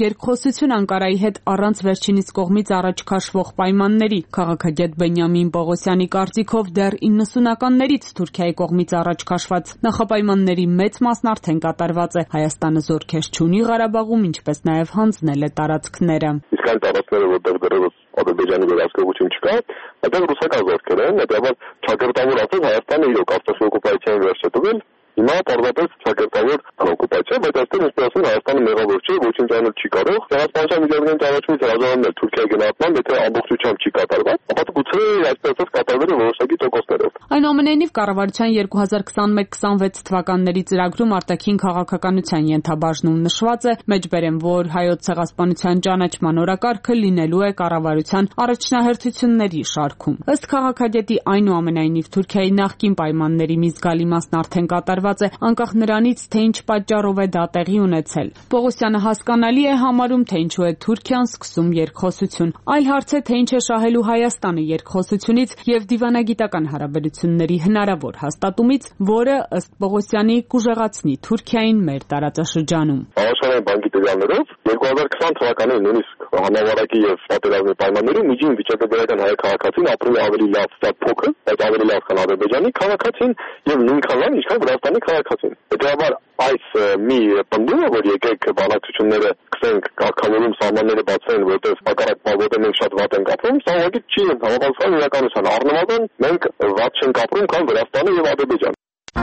երկխոսություն Անկարայի հետ առանց վերջինիս կողմից առաջ քաշվող պայմանների։ Քաղաքագետ Բենյամին Պողոսյանի կարծիքով դեռ իննսունականներից Թուրքիայի կողմից առաջ քաշված նախապայմանների մեծ մասն արդեն կատարված է։ Հայաստանը զորքեր չունի Ղարաբաղում, ինչպես նաև հանձնել է տարածքները։ Իսկ այն տարածքները, որտեղ դեռևս Ադրբեջանի վերահսկողություն չկա, այդտեղ ռուսական զորքեր են, հետևաբար ճակերտավոր ասած Հայաստանը իրոք Արցախի օկուպացիային վերջ է տվել։ Հիմա պարզապես ճակերտավոր օկուպացիա, բայց այստեղ ինչպես ասում Հայաստանը մեղավոր չէ, ոչինչ անել չի կարող։ Ցեղասպանության միջազգային ճանաչումից հրաժարվել Թուրքիայի գնահատմամբ, եթե ամբողջությամբ չի կատարված, ապա գուցե այսպես կատարվել է որոշակի տոկոսներով։ Այնուամենայնիվ կառավարության երկու հազար քսանմեկ քսանվեց թվականների ծրագրում արտաքին քաղաքականության ենթաբաժնում նշված է, մեջբերեմ, որ հայոց ցեղասպանության ճանաչման օրակարգը լինելու է կառավարության առաջնահերթությունների շարքում։ Ըստ քաղաքագետի, այնուամենայնիվ Թուրքիայի նախկին պայմանների մի զգալի մասն արդեն կատարված է, անկախ նրանից, թե ինչ պատճառով է դա տեղի ունեցել։ Պողոսյանը հասկանալի է համարում, թե ինչու է Թուրքիան սկսում երկխոսություն։ Այլ հարց է, թե ինչ է շահելու Հայաստանը երկխոսությունից եւ դիվանագիտական հարաբերությունների հնարավոր հաստատումից, որը ըստ Պողոսյանի կուժեղացնի Թուրքիային մեր տարածաշրջանում։ Համաշխարհային բանկի տվյալներով երկու հազար քսան թվականին նույնիսկ համավարակի եւ պատերազմի պայմաններում միջին վիճակագրական հայ քաղաքացին ապրում է ավելի լավ, դա փոքր, բայց ավելի լավ, քան Ադրբեջանի քաղաքացին եւ նույնքան լավ, ինչքան Վրաստանի քաղաքացին։ Հետեւաբար այս մի պնդումը, որ եկեք բանակցությունները սկսենք կարգավորում սահմանները բացեն, որտեղ հակառակ բաղոդը մենք շատ վատ ենք ապրում, սա ուղղակի չի համապատասխան իրականության։ Առնվազն մենք վատ չենք ապրում, քան Վրաստանը եւ Ադրբեջանը։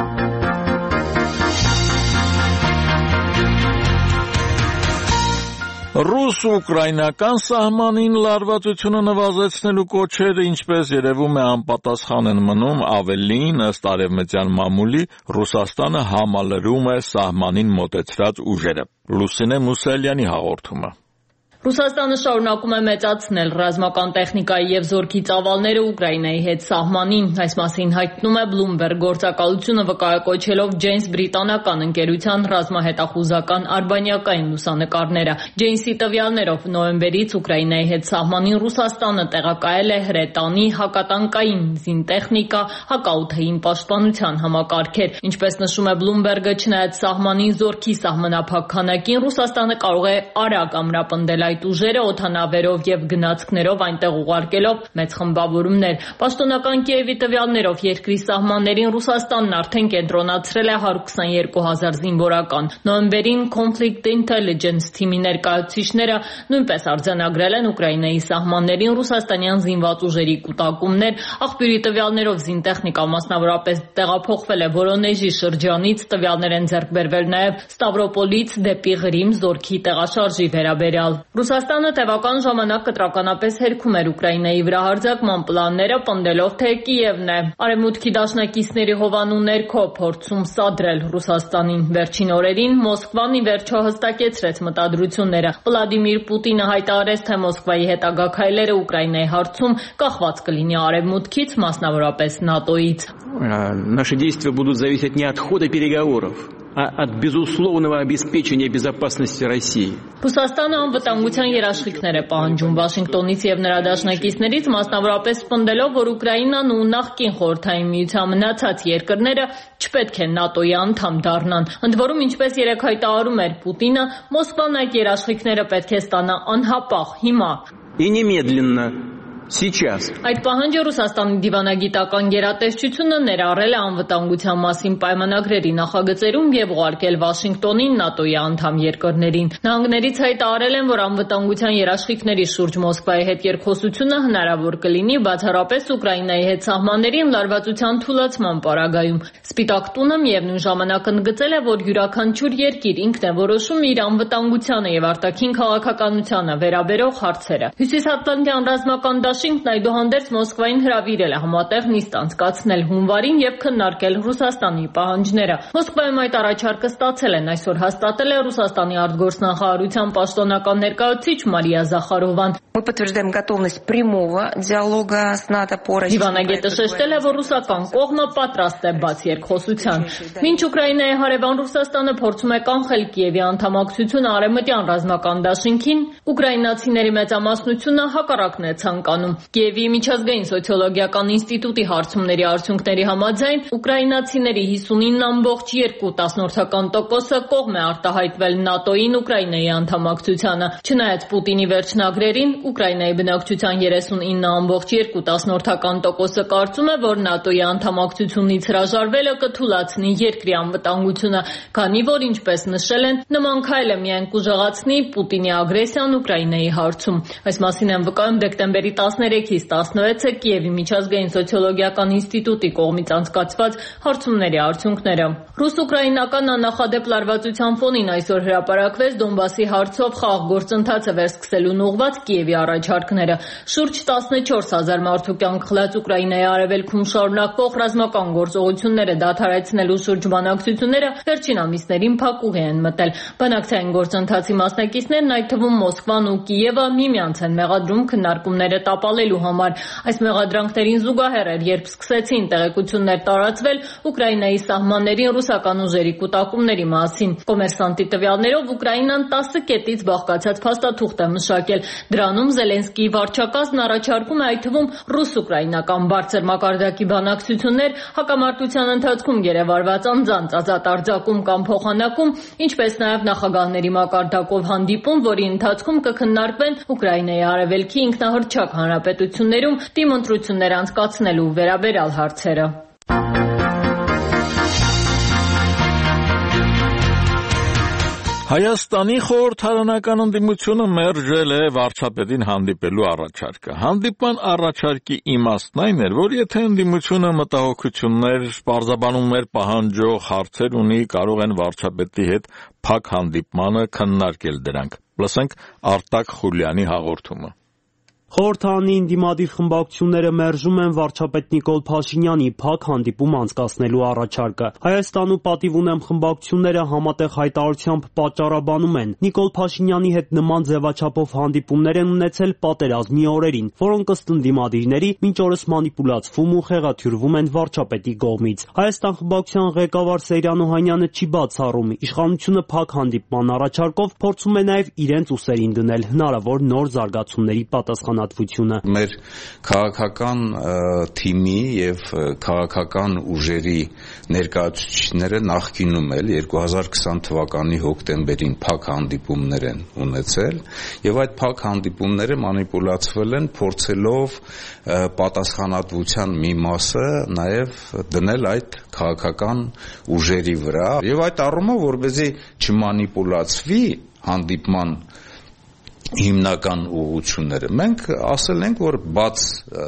Ռուս-ուկրաինական սահմանին լարվածությունը նվազեցնելու կոչերը, ինչպես երևում է, անպատասխան են մնում, ավելին, ըստ արևմտյան մամուլի, Ռուսաստանը համալրում է սահմանին մոտեցրած ուժերը։ Լուսինե Մուսալյանի հաղորդումը։ Ռուսաստանը շարունակում է մեծացնել ռազմական տեխնիկայի եւ զորքի ծավալները Ուկրաինայի հետ սահմանին։ Այս մասին հայտնում է Bloomberg գործակալությունը վկայակոչելով Janes բրիտանական ընկերության ռազմահետախուզական արբանյակային լուսանկարները։ Janes-ի տվյալներով նոյեմբերից Ուկրաինայի հետ սահմանին Ռուսաստանը տեղակայել է հրետանի, հակատանկային զինտեխնիկա, հակաօդային պաշտպանության համակարգեր։ Ինչպես նշում է Bloomberg-ը, չնայած սահմանին զորքի սահմանափակ քանակին, Ռուսաստանը կարող է արագ ամրապնդել այդ ուժերը օդանավերով եւ գնացքներով այնտեղ ուղարկելով մեծ խմբավորումներ։ Պաշտոնական Կիևի տվյալներով երկրի սահմաններին Ռուսաստանն արդեն կենտրոնացրել է հարյուր քսաներկու հազար զինվորական։ Նոյեմբերին Conflict Intelligence թիմի ներկայացուցիչները նույնպես արձանագրել են Ուկրաինայի սահմաններին ռուսաստանյան զինված ուժերի կուտակումներ։ Աղբյուրի տվյալներով զինտեխնիկա մասնավորապես տեղափոխվել է Վորոնեժի շրջանից, տվյալներ են ձեռք բերվել նաեւ Ստավրոպոլից դեպի Ղրիմ զորքի տեղաշարժի վերաբերյալ։ Ռուսաստանը տևական ժամանակ կտրականապես հերքում էր Ուկրաինայի վրա հարձակման պլանները, պնդելով, թե Կիևն է արևմուտքի դաշնակիցների հովանու ներքո փորձում սադրել Ռուսաստանին։ Վերջին օրերին Մոսկվան ի վերջո հստակեցրեց մտադրությունները։ Վլադիմիր Պուտինը հայտարարեց, թե Մոսկվայի հետագա քայլերը Ուկրաինայի հարցում կախված կլինի արևմուտքից, մասնավորապես ՆԱՏՕ-ից։ Наши действия будут зависеть не от хода переговоров, а от безусловного обеспечения безопасности России. Ռուսաստանը անվտանգության երաշխիքներ է պահանջում Վաշինգտոնից եւ նրա դաշնակիցներից, մասնավորապես պնդելով, որ Ուկրաինան ու նախկին խորհրդային միության մնացած երկրները չպետք է ՆԱՏՕ-ի անդամ դառնան։ Ընդ որում, ինչպես երեկ հայտարարում էր Պուտինը, Մոսկվան այդ երաշխիքները պետք է ստանա անհապաղ հիմա։ И немедленно. Сейчас. Այդ պահանջը Ռուսաստանի դիվանագիտական գերատեսչությունը ներառել է անվտանգության մասին պայմանագրերի նախագծերում եւ ուղարկել Վաշինգտոնին ՆԱՏՕ-ի անդամ երկրներին։ Նահանգներից հայտարարել են, որ անվտանգության երաշխիքների շուրջ Մոսկվայի հետ երկխոսությունը հնարավոր կլինի բացառապես Ուկրաինայի հետ սահմաններին լարվածության թուլացման պարագայում։ Սպիտակ տունը միևնույն ժամանակ ընդգծել է, որ յուրաքանչյուր երկիր ինքն է որոշում իր անվտանգությանը եւ արտաքին քաղաքականությանը վերաբերող հարցերը։ Հյուսիսատլանտյան ռազմական Վաշինգտոնն այդուհանդերձ Մոսկվային հրավիրել է համատեղ նիստ անցկացնել հունվարին եւ քննարկել Ռուսաստանի պահանջները։ Մոսկվայում այդ առաջարկը ստացել են այսօր հաստատել է Ռուսաստանի արտգործնախարարության պաշտոնական ներկայացուցիչ Մարիա Զախարովան։ Мы подтверждаем готовность прямого диалога с НАТО по России. Դիվանագետը շեշտել է, որ ռուսական կողմը պատրաստ է բաց երկխոսության։ Մինչ Ուկրաինայի հարևան Ռուսաստանը փորձում է կանխել Կիևի անդամակցությունը արևմտյան ռազմական դաշինքին, ուկրաինացիների մեծամասնությունը հակառակն է ցանկանում։ Կիևի միջազգային սոցիոլոգիական ինստիտուտի հարցումների արդյունքների համաձայն ուկրաինացիների հիսունինը ամբողջ երկու տոկոսը կողմ է արտահայտվել ՆԱՏՕ-ին Ուկրաինայի անդամակցությանը։ Չնայած Պուտինի վերջնագրերին, Ուկրաինայի բնակչության երեսունինը ամբողջ երկու տոկոսը կարծում է, որ ՆԱՏՕ-ի անդամակցությունից հրաժարվելը կթուլացնի երկրի անվտանգությունը, քանի որ, ինչպես նշել են, նման քայլը միայն կուժեղացնի Պուտինի ագրեսիան Ուկրաինայի հարցում։ Այս մասին են վկայում դեկտեմբերի տասներեքից տասնվեցը Կիևի միջազգային սոցիոլոգիական ինստիտուտի կողմից անցկացված հարցումների արդյունքները։ Ռուս-ուկրաինական աննախադեպ լարվածության ֆոնին այսօր հրապարակվեց Դոնբասի հարցով խաղաղ գործընթացը վերսկսելուն ուղղված Կիևի առաջարկները։ Շուրջ տասնչորս հազար մարդու կյանք խլած Ուկրաինայի արևելքում շարունակվող ռազմական գործողությունները դադարեցնելու շուրջ բանակցությունները վերջին ամիսներին փակուղի են մտել։ Բանակցային գործընթացի մասնակիցներն, այդ թվում Մոսկվան ու Կիևը, միմյանց են մեղադրում քննարկումները տապալելու համար։ Այս մեղադրանքներին զուգահեռ էր, երբ սկսեցին տեղեկություններ տարածվել Ուկրաինայի սահմաններին ռուսական ուժերի կուտակումների մասին։ Կոմերսանտի տվյալներով Ուկրաինան տասը կետից բաղկացած փաստաթուղթ է մշակել։ Դրանում Զելենսկիի վարչակազմն առաջարկում է, այդ թվում ռուս-ուկրաինական բարձր մակարդակի բանակցություններ, հակամարտության ընթացքում գերեվարված անձանց ազատ արձակում կամ փոխանակում, ինչպես նաև նախագահների մակարդակով հանդիպում, որի ընթացքում կքննարկվեն Ուկրաինայի արևելքի ինքնահռչակ հանրապետություններում թիմ ընտրություններ անցկացնելու վերաբերյալ հարցերը։ Հայաստանի խորհրդարանական ընդդիմությունը մերժել է վարչապետին հանդիպելու առաջարկը։ Հանդիպման առաջարկի իմաստն այն էր, որ եթե ընդդիմությունը մտահոգություններ, պարզաբանումներ պահանջող հարցեր ունի, կարող են վարչապետի հետ փակ հանդիպմանը քննարկել դրանք։ Լսենք Արտակ Խուլյանի հաղորդումը։ Խորհրդարանի ընդդիմադիր խմբակցությունները մերժում են վարչապետ Նիկոլ Փաշինյանի փակ հանդիպում անցկացնելու առաջարկը։ Հայաստանում պատիվ ունեմ խմբակցությունները համատեղ հայտարարությամբ պատճառաբանում են։ Նիկոլ Փաշինյանի հետ նման ձևաչափով հանդիպումներ են ունեցել պատերազմի օրերին, որոնք ըստ ընդդիմադիրների մինչ օրս մանիպուլացվում ու խեղաթյուրվում են վարչապետի կողմից։ Հայաստան խմբակցության ղեկավար Սեյրան Օհանյանը չի բացառում, իշխանությունը փակ հանդիպման առաջարկով փորձում է նաև իրենց ուսերին դնել հնարավոր նոր զարգացումների պատասխան Մեր քաղաքական թիմի եւ քաղաքական ուժերի ներկայացուցիչները նախկինում էլ երկու հազար քսան թվականի հոկտեմբերին փակ հանդիպումներ են ունեցել եւ այդ փակ հանդիպումները մանիպուլացվել են փորձելով պատասխանատվության մի մասը նաեւ դնել այդ քաղաքական ուժերի վրա եւ այդ առումով որպեսզի չմանիպուլացվի հանդիպման հիմնական ուղղությունները մենք ասել ենք որ բաց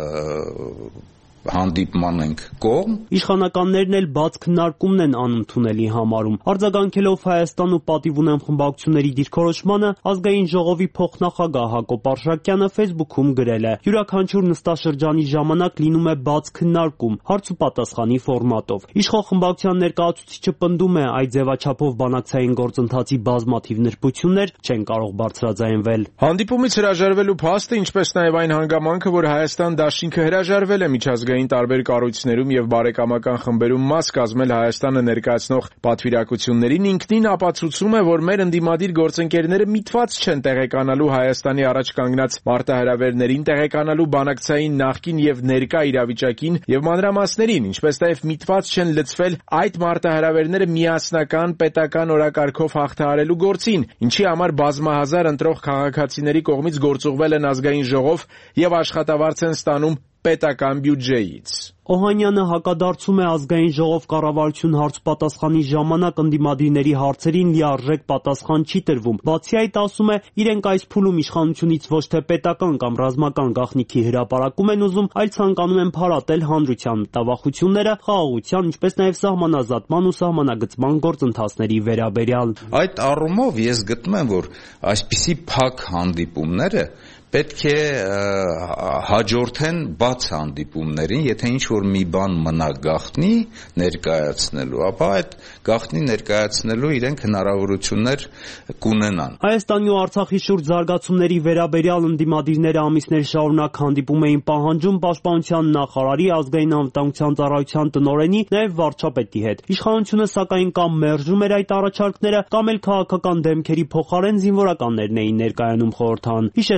հանդիպման ենք կողմ։ Իշխանականներն էլ բաց քննարկումն են անընդունելի համարում։ Արձագանքելով Հայաստան ու պատիվ ունեմ խմբակցությունների դիրքորոշմանը, ազգային ժողովի փոխնախագահ Հակոբ Արշակյանը Facebook-ում գրել է. յուրաքանչյուր նստաշրջանի ժամանակ լինում է բաց քննարկում, հարց ու պատասխանի ֆորմատով։ Իշխող խմբակցության ներկայացուցիչը պնդում է, այդ ձևաչափով բանակցային գործընթացի բազմաթիվ նրբություններ չեն կարող բարձրաձայնվել։ Հանդիպումից հրաժարվելու փաստը, ինչպես նաև այն հանգամանքը, որ Հայաստան դաշինքը հրաժարվել է միջազգային տարբեր կառույցներում եւ բարեկամական խմբերում մաս կազմել Հայաստանը ներկայացնող պատվիրակություններին, ինքնին ապացուցում է, որ մեր ընդդիմադիր գործընկերները միտված չեն տեղեկանալու Հայաստանի առաջ կանգնած մարտահրավերներին, տեղեկանալու բանակցային նախկին եւ ներկա իրավիճակին եւ մանրամասներին, ինչպես նաև միտված չեն լծվել այդ մարտահրավերները միասնական պետական օրակարգով հաղթահարելու գործին, ինչի համար բազմահազար ընտրող քաղաքացիների կողմից գործուղվել են ազգային ժողով եւ աշխատավարձ են ստանում պետական բյուջեից։ Օհանյանը հակադարձում է ազգային ժողով կառավարություն հարց-պատասխանի ժամանակ ընդդիմադիրների հարցերին լիարժեք պատասխան չի տրվում։ Բացի այդ, ասում է, իրենք այս փուլում իշխանությունից ոչ թե պետական կամ ռազմական գաղտնիքի հրապարակում են ուզում, այլ ցանկանում են փարատել հանրության մտավախությունները խաղաղության, ինչպես նաև սահմանազատման ու սահմանագծման գործընթացների վերաբերյալ։ Այդ առումով ես գտնում եմ, որ այսպիսի փակ հանդիպումները պետք է հաջորդեն բաց հանդիպումներին, եթե ինչ-որ մի բան մնա գաղտնի ներկայացնելու, ապա այդ գաղտնի ներկայացնելու իրենք հնարավորություններ կունենան։ Հայաստանի ու Արցախի շուրջ զարգացումների վերաբերյալ ընդդիմադիրները ամիսներ շարունակ հանդիպում էին պահանջում պաշտպանության նախարարի, ազգային անվտանգության ծառայության տնօրենի, նաև վարչապետի հետ։ Իշխանությունը սակայն կամ մերժում էր այդ առաջարկները, կամ էլ քաղաքական դեմքերի փոխարեն զինվորականներն էին ներկայանում խորհրդարան։ Հիշեցնում է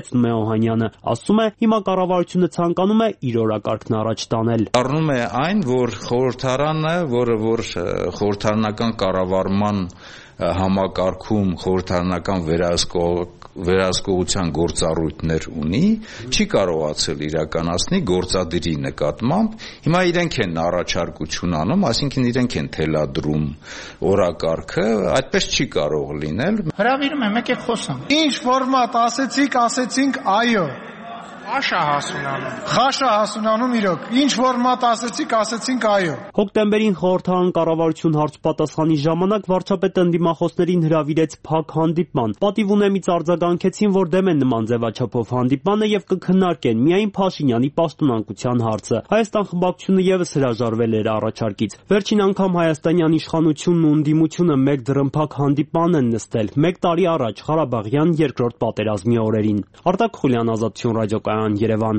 Օհանյանը։ Ասում է, հիմա կառավարությունը ցանկանում է իր օրակարգն առաջ տանել։ Առնում է այն, որ խորհրդարանը, որը որ խորհրդարանական կառավարման համակարգում խորհրդարանական վերահսկողության գործառույթներ ունի, չի կարողացել իրականացնել գործադիրի նկատմամբ։ Հիմա իրենք են առաջարկություն անում, այսինքն իրենք են թելադրում օրակարգը, այդպես չի կարող լինել։ Հրավիրում եմ, եկեք խոսանք։ Ինչ ֆորմատ ասեցիք, ասեցինք այո։ Խաշա հասունանում։ Խաշա հասունանում իրոք։ Ինչ ֆորմատ ասեցիք, ասեցինք այո։ Հոկտեմբերին խորհրդարան կառավարություն հարցպատասխանի ժամանակ վարչապետը ընդդիմախոսներին հրավիրեց փակ հանդիպման։ Պատիվ ունեմից արձագանքեցին, որ դեմ են նման ձևաչափով հանդիպմանը եւ կքննարկեն միայն Փաշինյանի պաշտոնանկության հարցը։ Հայաստան խմբակցությունը եւս հրաժարվել էր առաջարկից։ Վերջին անգամ հայաստանյան իշխանությունն ու ընդդիմությունը մեկ դռնփակ հանդիպման են նստել մեկ տարի առաջ Ղարաբաղյան երկրորդ պատերազմի օրերին։ Արտակ Խուլյան, Ազատություն ռադիոկայան, Երևան։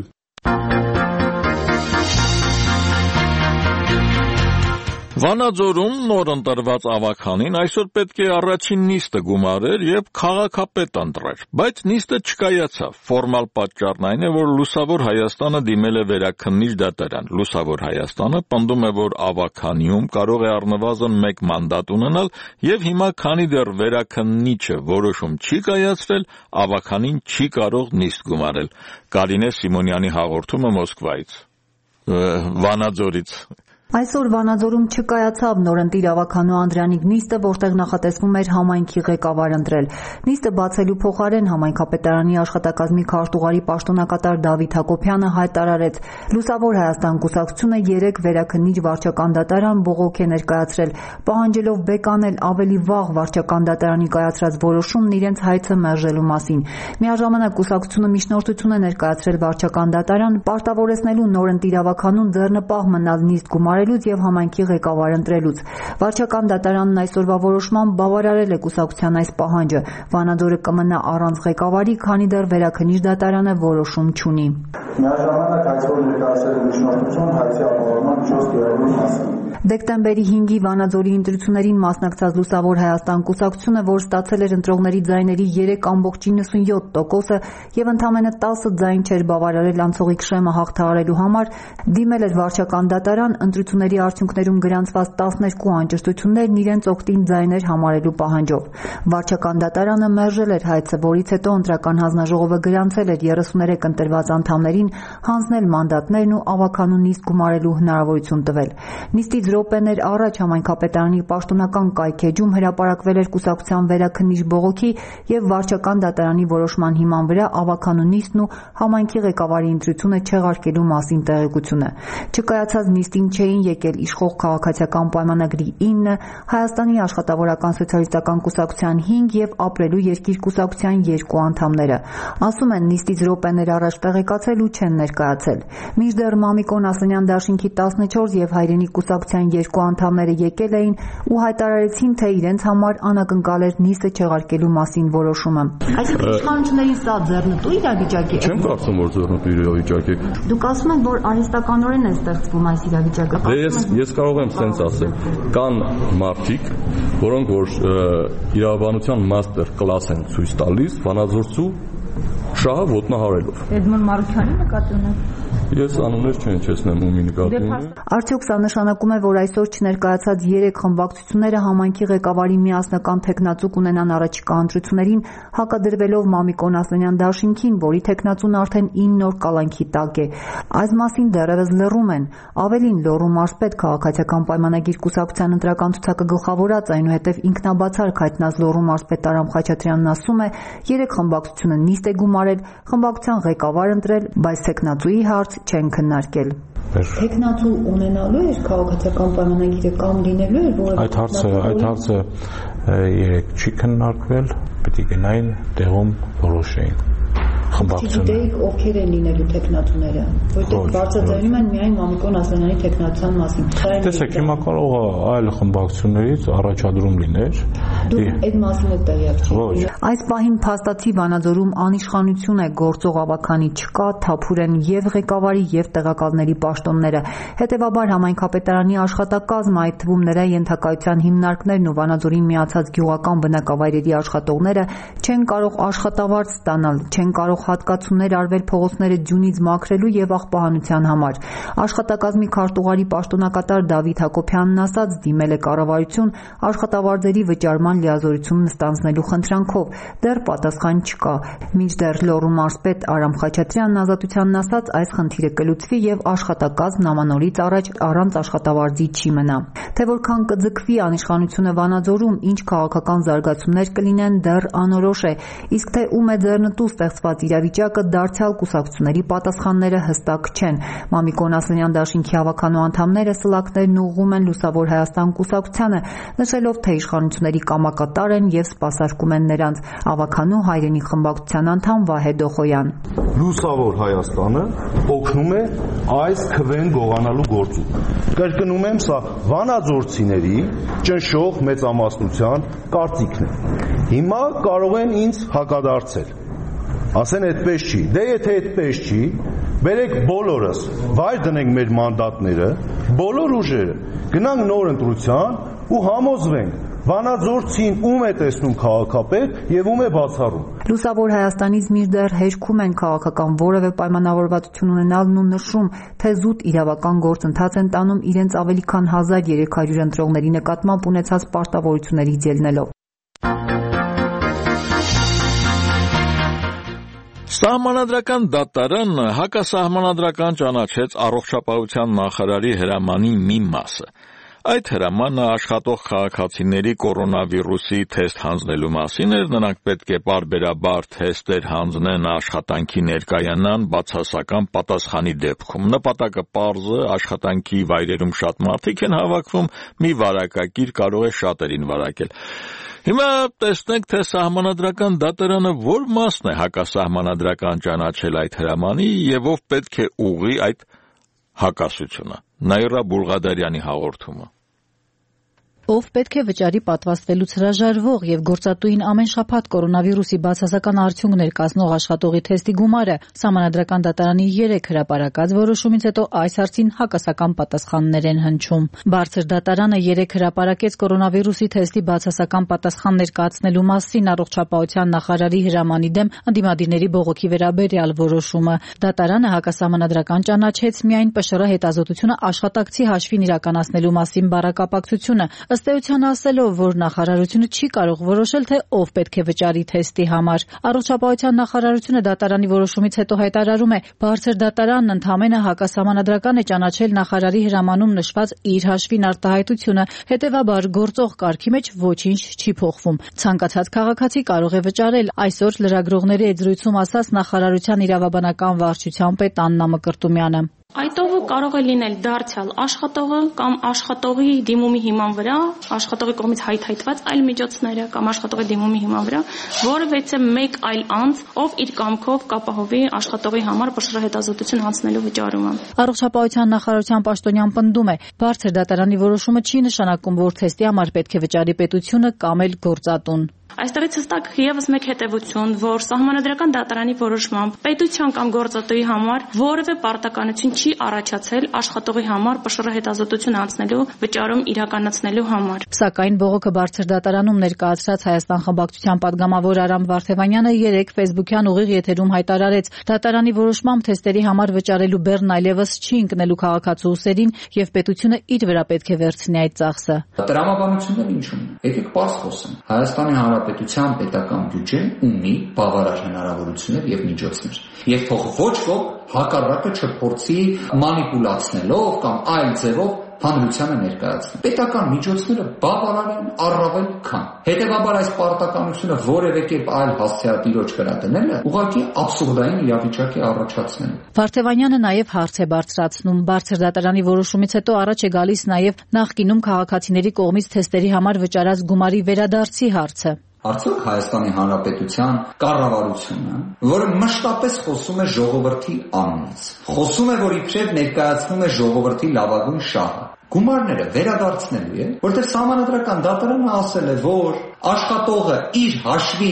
Վանաձորում նոր ընտրված ավագանին այսօր պետք է առաջին նիստը գումարեր եւ քաղաքապետ ընտրեր, բայց նիստը չկայացավ։ Ֆորմալ պատճառն այն է, որ Լուսավոր Հայաստանը դիմել է վերաքննիչ դատարան։ Լուսավոր Հայաստանը պնդում է, որ ավագանիում կարող է առնվազն մեկ մանդատ ունենալ եւ հիմա քանի դեռ վերաքննիչը որոշում չի կայացրել, ավագանին չի կարող նիստ գումարել։ Կարինե Սիմոնյանի հաղորդումը Մոսկվայից, Վանաձորից։ Այսօր Վանաձորում չկայացավ նորընտիր ավագանու Անդրանիկ նիստը, որտեղ նախատեսվում էր համայնքի ղեկավար ընտրել։ Նիստը բացելու փոխարեն համայնքապետարանի աշխատակազմի քարտուղարի պաշտոնակատար Դավիթ Հակոբյանը հայտարարեց. Լուսավոր Հայաստան կուսակցությունը երեք վերաքննիչ վարչական դատարան բողոք է ներկայացրել, պահանջելով բեկանել ավելի վաղ վարչական դատարանի կայացրած որոշումն իրենց հայցը մերժելու մասին։ Միաժամանակ կուսակցությունը միջնորդություն է ներկայացրել վարչական դատարան, պարտավորեցնելու նորընտիր ավագանուն ձեռնպահ մնալ նիստ գումարել եւ համայնքի ղեկավար ընտրելուց։ Վարչական դատարանն այսօրվա որոշմամբ բավարարել է կուսակցության այս պահանջը։ Վանաձորը կմնա առանց ղեկավարի, քանի դեռ վերաքննիչ դատարանը որոշում չունի։ Միաժամանակ այսօր ներկայացրել միջնորդություն հայցի ապահովման չորս գերելու մասին։ Դեկտեմբերի հինգի Վանաձորի ընտրություններին մասնակցած Լուսավոր Հայաստան կուսակցությունը, որ ստացել էր ընտրողների ձայների երեք կόμma նվաթյուն յոթ տոկոսը եւ ընդամենը տասը ձայն չէր բավարարել անցողիկ շեմը հաղթահարելու համար, դիմել էր վարչական դատարան ընտրությունների արդյունքներում գրանցված տասներկու անճշտություններն իրենց օգտին ձայներ համարելու պահանջով։ Վարչական դատարանը մերժել էր հայցը, որից հետո ընտրական հանձնաժողովը գրանցել էր երեսուներեք ընտրված անդամներին հանձնել մանդատներն ու ավագանու նիստ գումարելու հնարավորություն տվել։ Նիստից րոպեներ առաջ համայնքապետարանի պաշտոնական կայքեջում հրապարակվել էր կուսակցության վերաքննիչ բողոքի եւ վարչական դատարանի որոշման հիման վրա ավագանու նիստն ու համայնքի ղեկավարի ընտրությունը չեղարկելու մասին տեղեկությունը։ Չկայացած նիստին չէին եկել իշխող քաղաքացիական պայմանագրի ինը, Հայաստանի աշխատավորական սոցիալիստական կուսակցության հինգ եւ Ապրելու երկիր կուսակցության երկու անդամները։ Ասում են նիստից րոպեներ առաջ տեղեկացել ու չեն ներկայացել։ Մինչդեռ Մամիկոն Ասլանյան դաշինքի տասնչորս եւ Հայրենիք կուսակցության երկու անդամները եկել էին ու հայտարարեցին, թե իրենց համար անակնկալ էր նիստը չեղարկելու մասին որոշումը։ Այսինքն իշխանություններին սա ձեռնտու իրավիճակ է։ Չեմ կարծում, որ ձեռնտու իրավիճակ է։ Դուք ասում եք, որ արհեստականորեն է ստեղծվում այս իրավիճակը։ Դե ես ես կարող եմ սենց ասել։ Կան մարդիկ, որոնք որ իրավաբանության մաստեր կլաս են ցույց տալիս Վանաձորցու շահը ոտնահարելով։ Էդմոն Մարուքյանի նկատի ունեք։ Ես անուններ չեն չեսնեմ ումի նկատի ունեմ։ Արդյոք սա նշանակում է, որ այսօր չներկայացած երեք խմբակցությունները համայնքի ղեկավարի միասնական թեկնածու կունենան առաջիկա ընտրություններին, հակադրվելով Մամիկոն Ասլանյան դաշինքին, որի թեկնածուն արդեն ինը օր կալանքի տակ է։ Այս մասին դեռևս լռում են։ Ավելին, Լոռու մարզպետ քաղաքացիական պայմանագիր կուսակցության ընտրական ցուցակը գլխավորած, այնուհետև ինքնաբացարկ հայտնած Լոռու մարզպետ Արամ Խաչատրյանն ասում է, երեք խմբակցությունը նիստ է գումարել, խմբակցության ղեկավար ընտրել, բայց թեկնածուի հարց չեն քննարկել։ Թեկնածու ունենալու էր քաղաքացիական պայմանագիրը կամ լինելու էր, որը այդ հարցը այդ հարցը երեք չի քննարկվել, պետք է գնային տեղում որոշեին խմբակցությունը։ Գիտեիք ովքեր են լինելու թեկնածուները, որտեղ բարձրացնում են միայն Մամիկոն Ասլանյանի թեկնածության մասին։ Տեսեք, հիմա կարող է այլ խմբակցություններից առաջադրում լիներ։ Դուք այդ մասին եք տեղյակ չեք։ Այս պահին փաստացի Վանաձորում անիշխանություն է, գործող ավագանի չկա, թափուր են եւ ղեկավարի եւ տեղակալների պաշտոնները։ Հետևաբար համայնքապետարանի աշխատակազմը, այդ թվում նրա ենթակայության հիմնարկներն ու Վանաձորին միացած գյուղական բնակավայրերի աշխատողները չեն կարող աշխատավարձ ստանալ, չեն կարող հատկացումներ արվել փողոցները ձյունից մաքրելու եւ աղբահանության համար։ Աշխատակազմի քարտուղարի պաշտոնակատար Դավիթ Հակոբյանն ասաց, դիմել է կառավարություն աշխատավարձերի վճարման լիազորությունն ստանձնելու խնդրանքով, դեռ պատասխան չկա։ Մինչդեռ Լոռու մարզպետ Արամ Խաչատրյանն Ազատությանն ասաց, այս խնդիրը կլուծվի եւ աշխատակազմ նամանորից առաջ առանց աշխատավարձի չի մնա։ Թե որքան կձգվի անիշխանությունը Վանաձորում, ինչ քաղաքական զարգացումներ կլինեն, դեռ անորոշ է, իսկ թե ում է ձեռնտու ստեղծված իրավիճակը, դարձյալ կուսակցությունների պատասխանները հստակ չեն։ Մամիկոն Ասլանյան դաշինքի հավաքանու անդամները սլակներն ուղղում են Լուսավոր Հայաստան կուսակցությանը, նշելով, թե իշխանությունների կամակատար են եւ սպասարկում են նրանց։ Հավաքանու հայրենի խմբակցության անդամ Վահե Դոխոյան։ Լուսավոր Հայաստանը օգնում է այս քվեն գողանալու գործում։ Կրկնում եմ, սա վանաձորցիների ճնշող մեծամասնության կարծիքն է։ Հիմա կարող են ինձ հակադարձել։ Ասեն այդպես չի։ Դե եթե այդպես չի, բերեք բոլորս, վայր դնենք մեր մանդատները, բոլոր ուժերը, գնանք նոր ընտրության ու համոզվենք Վանաձորցին ում է տեսնում քաղաքապետ եւ ում է բացառում։ Լուսավոր Հայաստանից մինչդեռ հեշքում են քաղաքական որևէ պայմանավորվածություն ունենալն ու նշում, թե զուտ իրավական գործընթաց են տանում իրենց ավելի քան հազար երեք հարյուր ընտրողների նկատմամբ ունեցած պարտավորություններից ելնելով։ Սահմանադրական դատարանը հակասահմանադրական ճանաչեց առողջապահության նախարարի հրամանի մի մասը։ Այդ հրամանը աշխատող քաղաքացիների կորոնավիրուսի թեստ հանձնելու մասին էր, նրանք պետք է պարբերաբար թեստեր հանձնեն, աշխատանքի ներկայանան բացասական պատասխանի դեպքում։ Նպատակը պարզ է, աշխատանքի վայրերում շատ մարդիկ են հավաքվում, մի վարակագիր կարող է շատերին վարակել։ Հիմա տեսնենք, թե սահմանադրական դատարանը որ մասն է հակասահմանադրական ճանաչել այդ հրամանի եւ ով պետք է ուղղի այդ հակասությունը։ Նաիրա Բուլղադարյանի հաղորդումը։ Ով պետք է վճարի պատվաստվելուց հրաժարվող եւ գործատուին ամեն շաբաթ կորոնավիրուսի բացասական արդյունք ներկայացնող աշխատողի թեստի գումարը Սահմանադրական դատարանի երեք հրապարակած որոշումից հետո այս հարցին հակասական պատասխաններ են հնչում։ Բարձր դատարանը երեք հրապարակեց կորոնավիրուսի թեստի բացասական պատասխան ներկայացնելու մասին առողջապահության նախարարի հրամանի դեմ ընդդիմադիրների բողոքի վերաբերյալ որոշումը։ Դատարանը հակասահմանադրական ճանաչեց միայն ՊՇՌ հետազոտությունը աշխատակցի հաշվին իրականացնելու մասին բառակապակցությունը։ Ըստ էության ասելով, որ նախարարությունը չի կարող որոշել, թե ով պետք է վճարի թեստի համար։ Առողջապահության նախարարությունը դատարանի որոշումից հետո հայտարարում է, բարձր դատարանն ընդհանրապես հակասահմանադրական է ճանաչել նախարարի հրամանում նշված իր հաշվին արտահայտությունը, հետևաբար գործող կարգի մեջ ոչինչ չի փոխվում։ Ցանկացած քաղաքացի կարող է վճարել, այսօր լրագրողների հետ զրույցում ասաց նախարարության իրավաբանական վարչության պետ Աննա Մկրտումյանը։ Այդ ով կարող է լինել դարձյալ աշխատողը կամ աշխատողի դիմումի հիման վրա, աշխատողի կողմից հայթայթված այլ միջոցները կամ աշխատողի դիմումի հիման վրա, որևէ մեկ այլ անձ, ով իր կամքով կապահովի աշխատողի համար ՊՇՌ հետազոտություն հանձնելու վճարումը։ Առողջապահության նախարարության պաշտոնյան պնդում է, բարձր դատարանի որոշումը չի նշանակում, որ թեստի համար պետք է վճարի պետությունը կամ էլ գործատուն։ Այստեղից հստակ եւս մեկ հետևություն, որ սահմանադրական դատարանի որոշմամբ պետության կամ գործատուի համար որևէ պարտականություն չի առաջացել աշխատողի համար ՊՇՌ հետազոտություն անցնելու վճարում իրականացնելու համար։ Սակայն բողոքը բարձր դատարանում ներկայացրած Հայաստան խմբակցության падգամավոր Արամ Վարդևանյանը երեք ֆեյսբուքյան ուղիղ եթերում հայտարարեց, դատարանի որոշմամբ թեստերի համար վճարելու բեռն այլևս չի ընկնելու քաղաքացու ուսերին եւ պետությունը իր վրա պետք է վերցնի այդ ծախսը։ Տրամաբանությունները ինչու՞ն։ Եկեք պարզ խոսենք։ Հայաստանի Հանրապետության պետական բյուջեն ունի բավարար հնարավորություններ եւ միջոցներ։ Եվ թող ոչ ոք հակառակը չփորձի մանիպուլացնելով կամ այլ ձևով հանրությանը ներկայացնել։ Պետական միջոցները բավարար են առավել քան։ Հետևաբար այս պարտականությունը որևէ կերպ այլ հասցեատիրոջ վրա դնելը ուղղակի աբսուրդային իրավիճակ է առաջացնել։ Վարդևանյանը նաև հարց է բարձրացնում. բարձր դատարանի որոշումից հետո առաջ է գալիս նաև նախկինում քաղաքացիների կողմից թեստերի համար վճարած գումարի վերադարձի հարցը։ Արդյոք Հայաստանի Հանրապետության կառավարությունը, որը մշտապես խոսում է ժողովրդի անունից, խոսում է, որ իբրև ներկայացնում է ժողովրդի լավագույն շահը, գումարները վերադարձնելու է, որտեղ Սահմանադրական դատարանը ասել է, որ աշխատողը իր հաշվին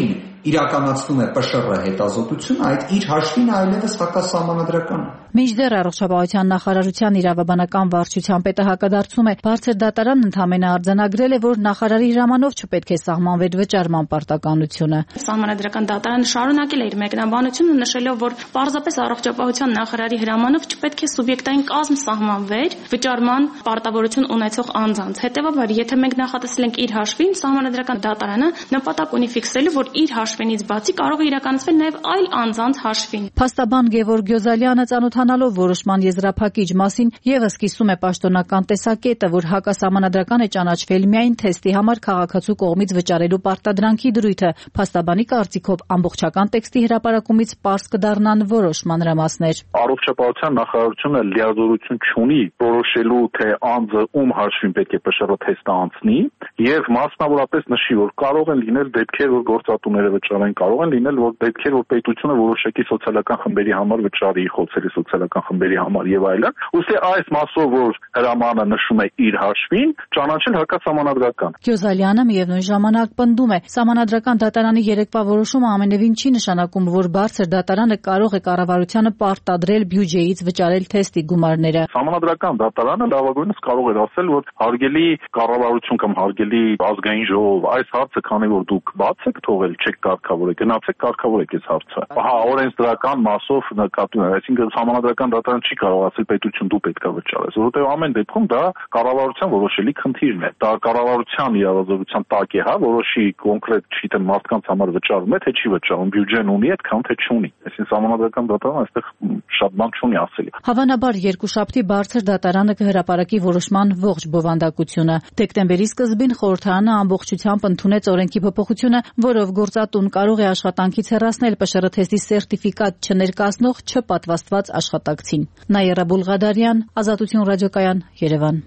իրականացնում է Պ Շ R հետազոտությունը, այդ իր հաշվին այլևս հակասահմանադրական է։ Մինչդեռ առողջապահության նախարարության իրավաբանական վարչության պետը հակադարձում է, բարձր դատարանն ընդհանրապես արձանագրել է, որ նախարարի հրամանով չպետք է սահմանվեր վճարման պարտականությունը։ Սահմանադրական դատարանը շարունակել է իր մեկնաբանությունը, նշելով, որ պարզապես առողջապահության նախարարի հրամանով չպետք է սուբյեկտային կազմ սահմանվեր վճարման պարտավորություն ունեցող անձանց։ Հետևաբար, եթե մենք նախատեսել ենք իր հաշվին, սահմանադրական դատարանը նպատակ ունի ֆիքսելու, որ իր հաշվինից բացի կարող է իրականացվել նաև այլ անձանց հաշվին։ Փաստաբան Գևորգ Գյոզալյանը ծանոթանալով որոշման եզրափակիչ մասին եւս կիսում է պաշտոնական տեսակետը, որ հակասահմանադրական է ճանաչվել միայն թեստի համար քաղաքացու կողմից վճարելու պարտադրանքի դրույթը։ Փաստաբանի կարծիքով ամբողջական տեքստի հրապարակումից պարզ կդառնան որոշ մանրամասներ։ Առողջապահության նախարարությունը լիազորություն չունի որոշելու, թե անձը ում հաշվին պետք է Պ Շ R թեստը անցնի, եւ մասնավորապես նշի, որ կարող են լինել դեպքեր, որ գործատուները վճարեն, կարող են լինել որ դեպքեր, որ պետությունը որոշակի սոցիալական խմբերի համար վճարի, խոցելի սոցիալական խմբերի համար եւ այլն։ Ուստի այս մասով, որ հրամանը նշում է իր հաշվին, ճանաչել հակասահմանադրական։ Գյոզալյանը միևնույն ժամանակ պնդում է, սահմանադրական դատարանի երեկվա որոշումը ամենևին չի նշանակում, որ բարձր դատարանը կարող է կառավարությանը պարտադրել բյուջեից վճարել թեստի գումարները։ Սահմանադրական դատարանը լավագույնս կարող էր ասել, որ հարգելի կառավարություն կամ հարգելի ազգային ժողով, այս հարցը քանի որ դուք բաց եք թողել, չեք կարգավորել, գնացեք կարգավորեք այս հարցը։ Հա, օրենսդրական մասով նկատում է, այսինքն սահմանադրական դատարանը չի կարող ասել պետություն դու պետք է վճարես, որովհետև ամեն դեպքում դա կառավարության որոշելի խնդիրն է։ Դա կառավարության իրավազորության տակ է, հա, որոշի կոնկրետ չգիտեմ մարդկանց համար վճարում է, թե չի վճարում, բյուջեն ունի, այդքան թե չունի։ Այսինքն սահմանադրական դատարանը այստեղ շատ բան չունի ասելի։ Հավանաբար երկուշաբթի բարձր դատարանը կհրապարակի որոշման ողջ բովանդակությունը։ Դեկտեմբերի սկզբին խորհրդարանը ամբողջությամբ ընդունեց օրենքի փոփոխությունը, որով գործատուն կարող է աշխատանքից հեռացնել Պ Շ R թեստի սերտիֆիկատ չներկայացնող չպատվաստված աշխատակցին։ Նաիրա Բուլղադարյան, Ազատություն ռադիոկայան, Երևան։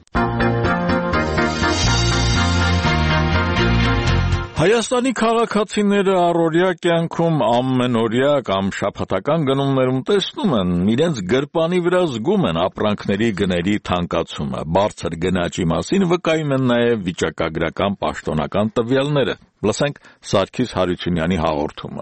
Հայաստանի քաղաքացիները առօրյա կյանքում ամենօրյա կամ շաբաթական գնումներում տեսնում են, իրենց գրպանի վրա զգում են ապրանքների գների թանկացումը։ Բարձր գնաճի մասին վկայում են նաև վիճակագրական պաշտոնական տվյալները։ Լսենք Սարգիս Հարությունյանի հաղորդումը։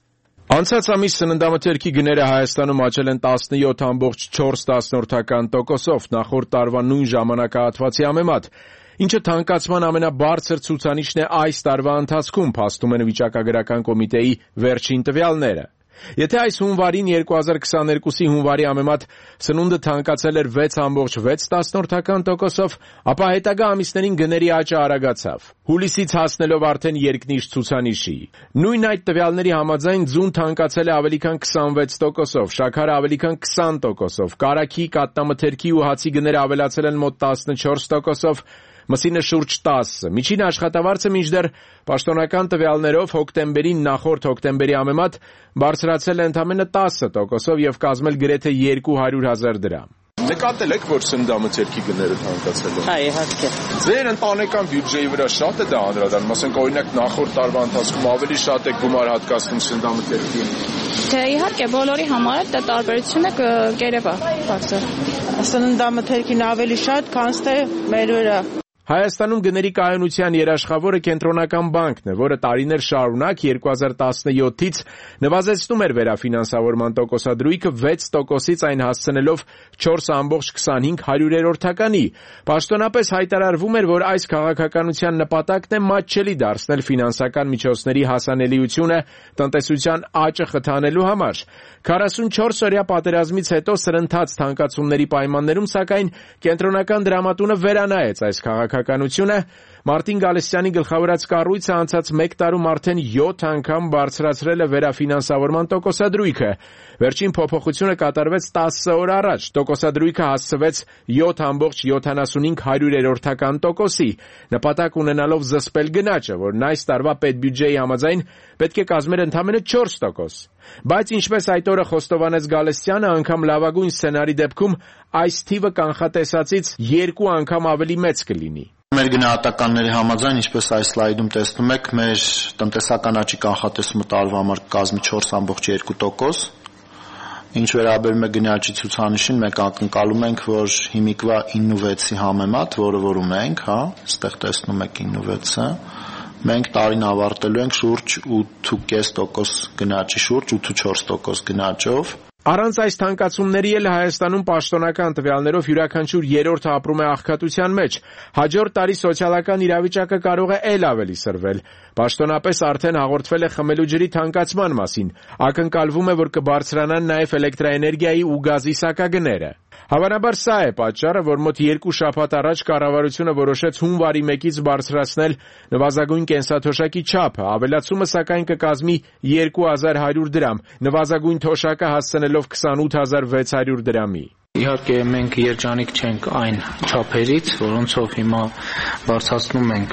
Անցած ամիս սննդամթերքի գները Հայաստանում աճել են տասնյոթ կόμμα չորս տոկոսով, նախորդ տարվա նույն ժամանակահատվածի համեմատ, ինչը թանկացման ամենաբարձր ցուցանիշն է այս տարվա ընթացքում, փաստում են վիճակագրական կոմիտեի վերջին տվյալները։ Եթե այս հունվարին երկու հազար քսաներկուսի հունվարի համեմատ սնունդը թանկացել էր վեց կόμμα վեց տոկոսով, ապա հետագա ամիսներին գների աճը արագացավ, հուլիսից հասնելով արդեն երկնիշ ցուցանիշի։ Նույն այդ տվյալների համաձայն ձուն թանկացել է ավելի քան քսանվեց տոկոսով, շաքարը ավելի քան քսան տոկոսով, կարագի, կատնամթերքի ու հացի գները ավելացել են մոտ տասնչորս տոկոսով, մսինը շուրջ տասը։ Միջին աշխատավարձը մինչդեռ պաշտոնական տվյալներով հոկտեմբերին նախորդ հոկտեմբերի համեմատ բարձրացել է ընդամենը տասը տոկոսով եւ կազմել գրեթե երկու հարյուր հազար դրամ։ Նկատել եք, որ սննդամթերքի գները թանկացել են։ Հա, իհարկե։ Ձեր ընտանեկան բյուջեի վրա շատ է դա անդրադառնում, ասենք օրինակ նախորդ տարվա ընթացքում ավելի շատ եք գումար հատկացնում սննդամթերքին։ Թե իհարկե բոլորի համար դա տարբերությունը կերևա, բարձր։ Սննդամթերքին ավելի շատ, քան թե մեր վրա։ Հայաստանում գների կայունության երաշխավորը Կենտրոնական բանկն է, որը տարիներ շարունակ երկու հազար տասնյոթից նվազեցնում էր վերաֆինանսավորման տոկոսադրույքը վեց տոկոսից այն հասցնելով չորս կόμμα քսանհինգ։ Պաշտոնապես հայտարարվում էր, որ այս քաղաքականության նպատակն է մատչելի դարձնել ֆինանսական միջոցների հասանելիությունը տնտեսության աճը խթանելու համար։ քառասունչորս օրյա պատերազմից հետո սրընթաց թանկացումների պայմաններում, սակայն Կենտրոնական դրամատունը վերանայեց այս քաղաքականությունը։ Մարտին Գալստյանի գլխավորած կառույցը անցած մեկ տարում արդեն յոթ անգամ բարձրացրել է վերաֆինանսավորման տոկոսադրույքը։ Վերջին փոփոխությունը կատարվեց տասը օր առաջ։ Տոկոսադրույքը հասցվեց յոթ կόμμα յոթանասունհինգ տոկոսի, նպատակ ունենալով զսպել գնաճը, որն այս տարվա պետբյուջեի համաձայն պետք է կազմեր ընդամենը չորս տոկոս։ Բայց ինչպես այդ օրը խոստովանեց Գալստյանը, անգամ լավագույն սցենարի դեպքում այս թիվը կանխատեսածից երկու անգամ ավելի մեծ կլինի։ Մեր գնահատականների համաձայն, ինչպես այս սլայդում տեսնում եք, մեր տնտեսական աճի կանխատեսումը տարվա համար կազմի չորս կόμμα երկու տոկոս։ Ինչ վերաբերում է գնաճի ցուցանիշին, մենք ակնկալում ենք, որ հիմիկվա ինը վեցի համեմատ, որը որ ունենք, հա, այստեղ տեսնում եք ինը վեցը, Մենք տարին ավարտելու ենք շուրջ ութ ու կես տոկոս գնաճի, շուրջ ութ ու չորս տոկոս գնաճով։ Առանց այս թանկացումների էլ Հայաստանում պաշտոնական տվյալներով յուրաքանչյուր երրորդը ապրում է աղքատության մեջ։ Հաջորդ տարի սոցիալական իրավիճակը կարող է էլ ավելի սրվել։ Պաշտոնապես արդեն հաղորդվել է խմելու ջրի թանկացման մասին։ Ակնկալվում է, որ կբարձրանան նաև էլեկտրաէներգիայի ու գազի սակագները։ Հավանաբար սա է պատճառը, որ մոտ երկու շաբաթ առաջ կառավարությունը որոշեց հունվարի մեկից բարձրացնել նվազագույն կենսաթոշակի չափը, ավելացումը սակայն կկազմի երկու հազար հարյուր դրամ, նվազագույն թոշակը հասցնելով քսանութ հազար վեց հարյուր դրամի։ Իհարկե մենք երջանիկ չենք այն չափերից, որոնցով հիմա բարձրացնում ենք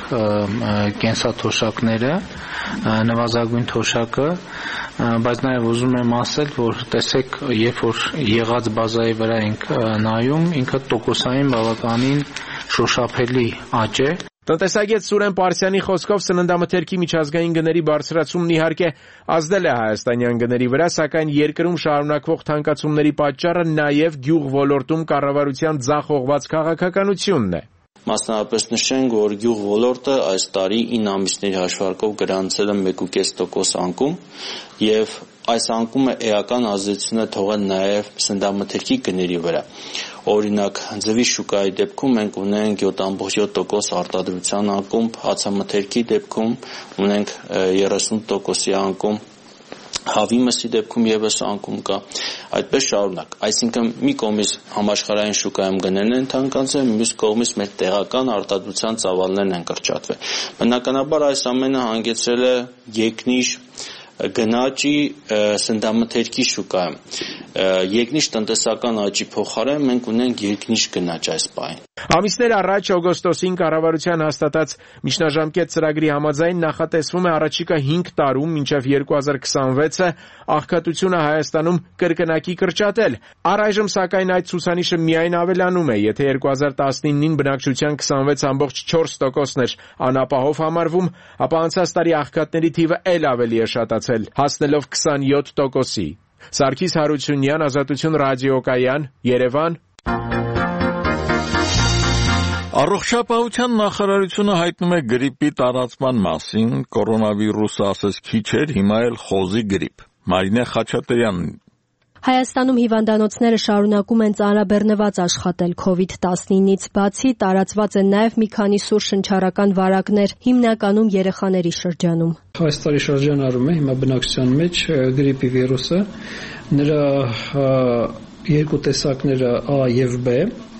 կենսաթոշակները, նվազագույն թոշակը, բայց նաև ուզում եմ ասել, որ տեսեք, երբ որ եղած բազայի վրա ենք նայում, ինքը տոկոսային բավականին շոշափելի աճ է։ Տնտեսագետ Սուրեն Պարսյանի խոսքով սննդամթերքի միջազգային գների բարձրացումն իհարկե ազդել է հայաստանյան գների վրա, սակայն երկրում շարունակվող թանկացումների պատճառը նաև գյուղ ոլորտում կառավարության ձախողված քաղաքականությունն է։ Մասնավորապես նշենք, որ գյուղ ոլորտը այս տարի ինը ամիսների հաշվարկով գրանցել է մեկ ու կես տոկոս անկում եւ այս անկումը էական ազդեցություն է թողել նաև սննդամթերքի գների վրա։ Օրինակ, ձվի շուկայի դեպքում մենք ունենք յոթ կoma յոթ տոկոս արտադրության անկում, հացամթերքի դեպքում ունենք երեսուն տոկոսի անկում, հավի մսի դեպքում եւս անկում կա, այդպես շարունակ։ Այսինքն մի կողմից համաշխարհային շուկայում գներն են թանկացել, մյուս կողմից մեր տեղական արտադրության ծավալներն են կրճատվել։ Բնականաբար այս ամենը հանգեցրել է երկնիշ գնաճի սննդամթերքի շուկայում։ Երկնիշ տնտեսական աճի փոխարեն մենք ունենք երկնիշ գնաճ այս պահին։ Ամիսներ առաջ օգոստոսին կառավարության հաստատած միջնաժամկետ ծրագրի համաձայն նախատեսվում է առաջիկա հինգ տարում մինչև երկու հազար քսանվեցը աղքատությունը Հայաստանում կրկնակի կրճատել։ Առայժմ սակայն այդ ցուցանիշը միայն ավելանում է, եթե երկու հազար տասնինին բնակչության քսանվեց կoma չորս տոկոսն էր անապահով համարվում, ապա անցած տարի աղքատների թիվը էլ ավելի է շատացել, հասնելով քսանյոթ տոկոսի։ Սարգիս Հարությունյան, Ազատություն ռադիոկայան, Երևան։ Առողջապահության նախարարությունը հայտնում է գրիպի տարածման մասին, կորոնավիրուսը ասես քիչ էր, հիմա էլ խոզի գրիպ։ Մարինե Խաչատրյանն։ Հայաստանում հիվանդանոցները շարունակում են ծանրաբեռնված աշխատել քովիդ տասնինից բացի, տարածված են նաև մի քանի սուր շնչառական վարակներ, հիմնականում երեխաների շրջանում։ Այս տարի շրջանառում է հիմա բնակչության մեջ գրիպի վիրուսը, նրա երկու տեսակները A եւ B,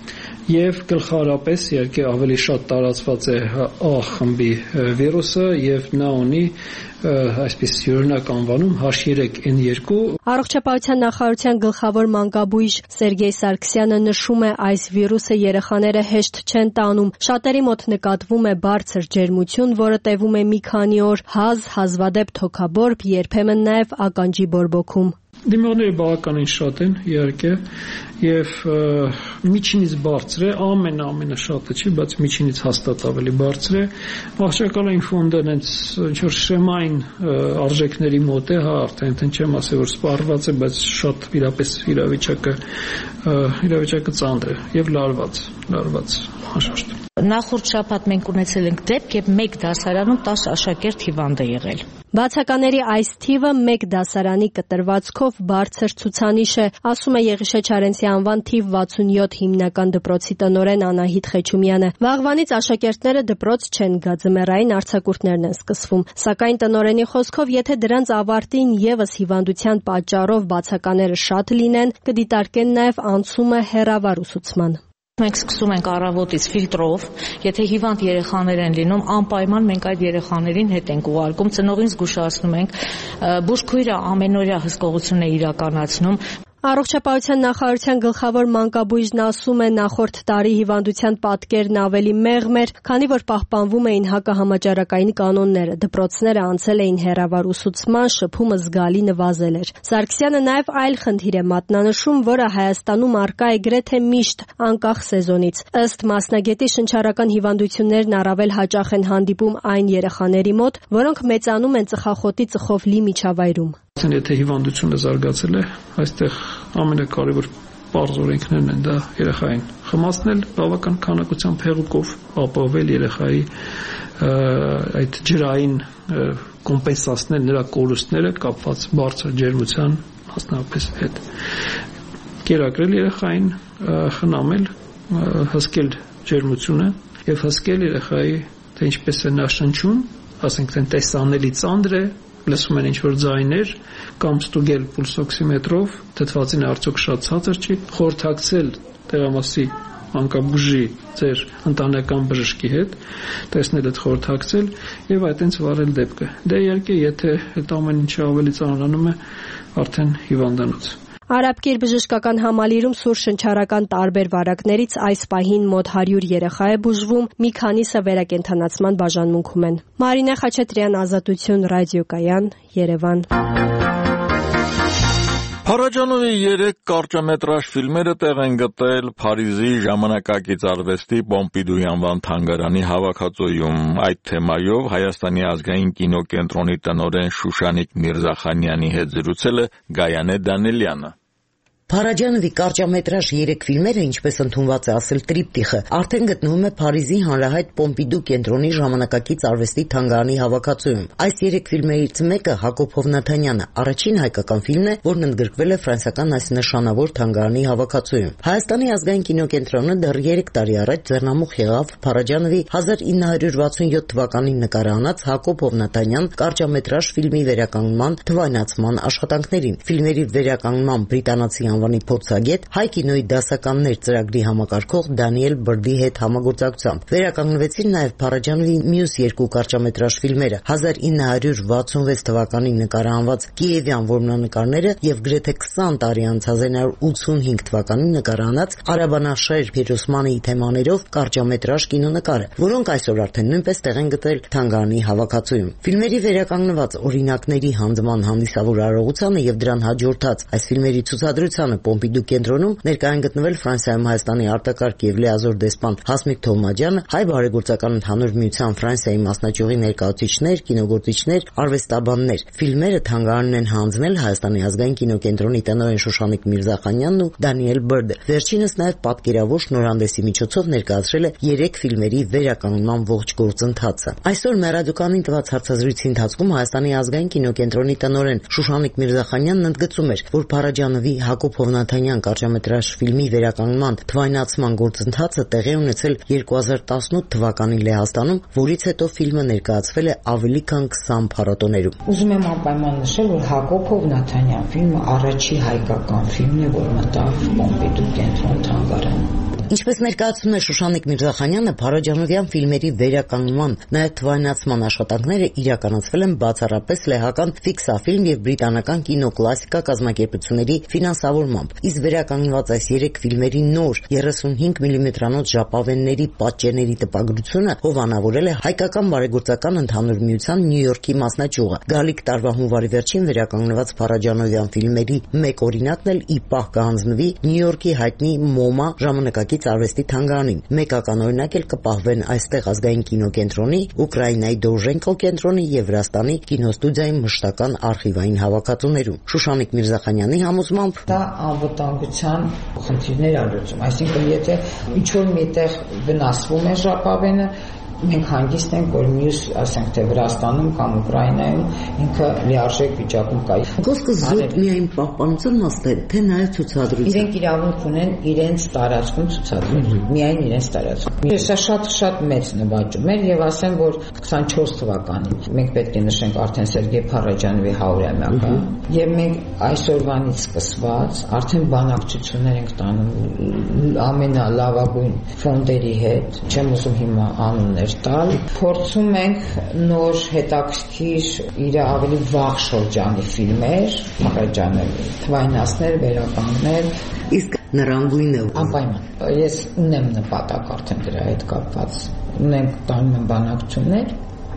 եւ գլխավորապես իհարկե ավելի շատ տարածված է A խմբի վիրուսը եւ նա ունի այսպես յուրօրինակ անվանում H three N two։ Առողջապահության նախարարության գլխավոր մանկաբույժ Սերգեյ Սարգսյանը նշում է, այս վիրուսը երեխաները հեշտ չեն տանում։ Շատերի մոտ նկատվում է բարձր ջերմություն, որը տևում է մի քանի օր, հազ, հազվադեպ թոքաբորբ, երբեմն նաև ականջի բորբոքում։ Դիմողները բավականին շատ են, իհարկե, եւ միջինից բարձր է, ամեն ամենը շատը չի, բայց միջինից հաստատ ավելի բարձր է։ Աղջկալային ֆոնդը այնց ինչ որ շեմային արժեքների մոտ է, հա, արդեն չեմ ասել, որ սպառված է, բայց շատ իրապես իրավիճակը իրավիճակը ծանր է եւ լարված, լարված հաշվարկ։ Նախորդ շաբաթ մենք ունեցել ենք դեպք, երբ մեկ դասարանում տասը աշակերտ հիվանդ է եղել։ Բացակաների այս թիվը մեկ դասարանի կտրվածքով բարձր ցուցանիշ է, ասում է Եղիշե Չարենցի անվան թիվ վաթսունյոթ հիմնական դպրոցի տնօրեն Անահիտ Խեչումյանը։ Վաղվանից աշակերտները դպրոց չեն գա, ձմեռային արձակուրդներն են սկսվում, սակայն տնօրենի խոսքով, եթե դրանց ավարտին եւս հիվանդության պատճառով բացակաները շատ լինեն, կդիտարկեն նաեւ անցումը հեռավար ուսուցման։ Մենք սկսում ենք առավոտից ֆիլտրով, եթե հիվանդ երեխաներ են լինում, անպայման մենք այդ երեխաներին հետ ենք ուղարկում, ծնողին զգուշացնում ենք, բուժքույրը ամենօրյա հսկողություն է իրականացնում։ Առողջապահության նախարարության գլխավոր մանկաբույժն ասում է, նախորդ տարի հիվանդության պատկերն ավելի մեղմ էր, քանի որ պահպանվում էին հակահամաճարակային կանոնները, դպրոցները անցել էին հեռավար ուսուցման, շփումը զգալի նվազել էր։ Սարգսյանը նաև այլ խնդիր է մատնանշում, որը Հայաստանում առկա է գրեթե միշտ, անկախ սեզոնից։ Ըստ մասնագետի, շնչառական հիվանդություններն առավել հաճախ են հանդիպում այն երեխաների մոտ, որոնք մեծանում են ծխախոտի ծխով լի միջավայրում։ Եթե հիվանդությունը զարգացել է, այստեղ ամենակարևոր բարձ օրենքներն են դա երեխային խմացնել, բավական քանակությամբ հեղուկով ապահովել երեխայի այդ ջրային կոմպենսացնել նրա կորուստները կապված բարձր ջերմության մասնավորապես հետ։ Կերակրել երեխային, խնամել, հսկել ջերմությունը եւ հսկել երեխայի թե ինչպես է նա շնչում, ասենք թե տեսանելի ծանր է, լսում են ինչ-որ ձայներ, կամ ստուգել պուլսօքսիմետրով, թթվածին արդյոք շատ ցածր չի, խորհրդակցել տեղամասի անկաբուժի ձեր ընտանեկան բժշկի հետ, տեսնել այդ խորհրդակցել եւ այդտենց վարել դեպքը։ Դե իհարկե, եթե այդ ամեն ինչը ավելի ծանրանում է, արդեն հիվանդանոց։ Արաբկիր բժշկական համալիրում սուր շնչառական տարբեր վարակներից այս պահին մոտ հարյուր երեխա է բուժվում, մի քանիսը վերակենդանացման բաժանմունքում են։ Մարինե Խաչատրյան, Ազատություն, ռադիոկայան, Երևան։ Փարաջանովի երեք կարճամետրաժ ֆիլմերը տեղ են գտել Փարիզի ժամանակակից արվեստի Պոմպիդուի անվան թանգարանի հավաքածուում։ Այդ թեմայով Հայաստանի ազգային կինոկենտրոնի տնօրեն Շուշանիկ Միրզախանյանի հետ զրուցել է Գայանե Դանիելյանը։ Փարաջանովի կարճամետրաժ երեք ֆիլմերը, ինչպես ընդունված է ասել տրիպտիխը, արդեն գտնվում է Փարիզի հանրահայտ Պոմպիդու կենտրոնի ժամանակակից արվեստի թանգարանի հավաքածուում։ Այս երեք ֆիլմերից մեկը Հակոբ Հովնաթանյանը, առաջին հայկական ֆիլմն է, որն ընդգրկվել է ֆրանսիական այս նշանավոր թանգարանի հավաքածուում։ Հայաստանի ազգային կինոկենտրոնը դեռ երեք տարի առաջ ձեռնամուխ եղավ Փարաջանովի հազար ինը հարյուր վաթսունյոթ թվականին նկարահանած Հակոբ Հովնաթանյան կարճամետրաժ ֆիլմի վերականգնման թվայնացման աշխատանքներին։ Ֆիլմերի վերականգնման բրիտանացի անվանի փորձագետ հայ կինոյի դասականներ ծրագրի համակարգող Դանիել Բրդի հետ համագործակցությամբ վերականգնվեցին նաև Փարաջանովի մյուս երկու կարճամետրաժ ֆիլմերը՝ հազար ինը հարյուր վաթսունվեց թվականին նկարահանված Կիևյան որմնանկարները եւ գրեթե քսան տարի անց հազար ինը հարյուր ութսունհինգ թվականին նկարահանած Արաբանաշեր Փիրոսմանիի թեմաներով կարճամետրաժ կինոնկարը, որոնք այսօր արդեն նույնպես տեղ են գտել թանգարանի հավաքածուում։ Ֆիլմերի վերականգնված օրինակների հանձնման հանդիսավոր արարողությանը եւ դրան հաջորդած այս ֆիլմերի ցուցադրությանը Պոմպիդու կենտրոնում ներկա են գտնվել Ֆրանսիայում Հայաստանի արտակարգ եւ լիազոր դեսպան Հասմիկ Թովմաջյանը, Հայ բարեգործական ընդհանուր միության Ֆրանսիայի մասնաճյուղի ներկայացուցիչներ, կինոգործիչներ, արվեստաբաններ։ Ֆիլմերը թանգարանն են հանձնել Հայաստանի ազգային կինոկենտրոնի տնօրեն Շուշանիկ Միրզախանյանն ու Դանիել Բրդը։ Վերջինս նաև պատկերավոր շնորհանդեսի միջոցով ներկայացրել է երեք ֆիլմերի վերականգնման ողջ գործընթացը։ Այսօր Մերադուկանին տված հարցազրույցի ընթացքում Հայաստանի ազգային կինոկենտրոնի տնօրեն Շուշանիկ Միրզախանյանն ընդգծում էր, որ Փարաջանովի Հակոբ Հովնաթանյան կարճամետրաժ ֆիլմի վերականգնման թվայնացման գործընթացը տեղի ունեցել երկու հազար տասնութ թվականին Լեհաստանում, որից հետո ֆիլմը ներկայացվել է ավելի քան քսան փառատոներում։ Ուզում եմ անպայման նշել, որ Հակոբ Հովնաթանյան ֆիլմը առաջի հայկական ֆիլմն է, որ մտավ Պոմպիդու կենտրոն թանգարան։ Ինչպես ներկայացնում է Շուշանիկ Միրզախանյանը, Փարաջանովյան ֆիլմերի վերականգնման, նաև թվայնացման աշխատանքները իրականացվել են բացառապես լեհական Ֆիքսաֆիլմ եւ բրիտանական կինոկլասիկա կազմակերպությունների ֆինանսավորմամբ։ Իսկ վերականգնված այս երեք ֆիլմերի նոր երեսունհինգ միլիմետրանոց ժապավենների պատճենների տպագրությունը հովանավորել է Հայկական բարեգործական ընդհանուր միության Նյու Յորքի մասնաճյուղը։ Գալիք տարվա հունվարի վերջին վերականգնված Փարաջանովյան ֆիլմերի մեկ օրինակն էլ ի պահ կհանձնվի Նյու Յորքի հայտնի մոմա ժամանակակից արվեստի թանգարանին։ Մեկական օրինակ էլ կպահվեն այստեղ ազգային կինոկենտրոնի, Ուկրաինայի Դոժենկո կենտրոնի եւ Վրաստանի կինոստուդիայի մշտական արխիվային հավաքածուներում։ Շուշանիկ Միրզախանյանի համոզմամբ դա անվտանգության խնդիրներ ա լուծում, այսինքն եթե ինչ-որ միտեղ վնասվում է ժապավենը, մենք հանգիստ ենք, որ մյուս, ասենք թե Վրաստանում կամ Ուկրաինայում ինքը լիարժեք վիճակում կա։ Խոսքը զուտ միայն պահպանության մասն է, թե նաև ցուցադրություն։ Իրենք իրավունք ունեն իրենց տարածքում ցուցադրել, միայն իրենց տարածքում։ Սա շատ-շատ մեծ նվաճում էր եւ ասեմ, որ քսանչորս թվականին մենք պետք է նշենք արդեն Սերգեյ Փարաջանովի հարյուրամյակը եւ մենք այսօրվանից սկսված արդեն բանակցություններ ենք տանում ամենալավագույն ֆոնդերի հետ, չեմ ուզում հիմա անուններ տալ, փորձում ենք նոր հետաքրքիր իր ավելի վաղ շրջանի ֆիլմեր Փարաջանովի թվայնացնել, վերականգնել։ Իսկ նրան գույնը անպայման ես ունեմ նպատակ արդեն դրա հետ կապված, ունենք տանում են բանակցություններ,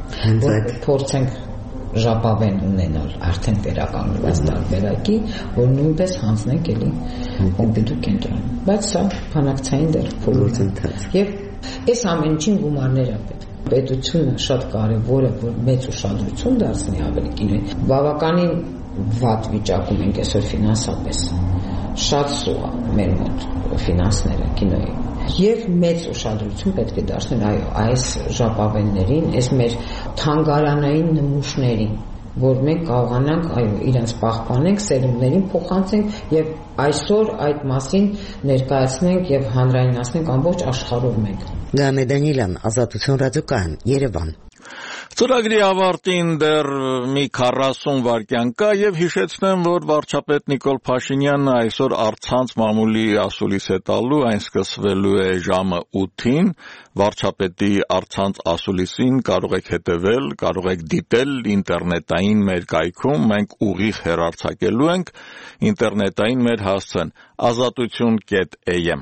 որ փորձենք ժապավեն ունենալ արդեն վերականգնված տարբերակի, որ նույնպես հանձնենք էլի Պոմպիդու կենտրոն։ Բայց սա բանակցային դեռ փորձընթաց։ Եվ այս ամեն ինչին գումարներ ա պետք։ Պետությունը շատ կարևոր է, որ մեծ ուշադրություն դարձնի ավելի կինոյին։ Բավականին վատ վիճակում ենք այսօր ֆինանսապես։ շատ սուղ է մեր մոտ ֆինանսները կինոյի։ Եվ մեծ ուշադրություն պետք է դարձնել այո այս ժապավեններին, այս մեր թանգարանային նմուշներին, որ մենք կարողանանք այո իրենց պահպանենք, սերունդներին փոխանցենք եւ այսօր այդ մասին ներկայացնենք եւ հանրայնացնենք ամբողջ աշխարհով մենք։ Գանե Դանիելյան, Ազատություն ռադիոկայան, Երևան։ Ծրագրի ավարտին դեռ մի քառասուն վայրկյան կա եւ հիշեցնեմ, որ վարչապետ Նիկոլ Փաշինյանը այսօր առցանց մամուլի ասուլիս է տալու, այն սկսվելու է ժամը ութին, վարչապետի առցանց ասուլիսին կարող եք հետևել, կարող եք դիտել ինտերնետային մեր կայքում, մենք ուղիղ հեռարձակելու ենք, ինտերնետային մեր հասցեն ազատություն կետ էյ էմ։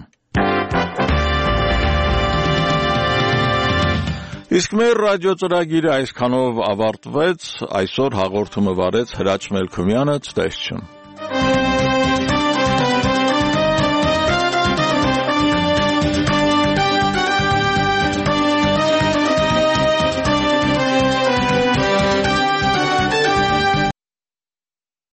Իսկ մեր ռադիո ծրագիրը այսքանով ավարտվեց, այսօր հաղորդումը վարեց Հրաչ Մելքումյանը, ցտեսություն։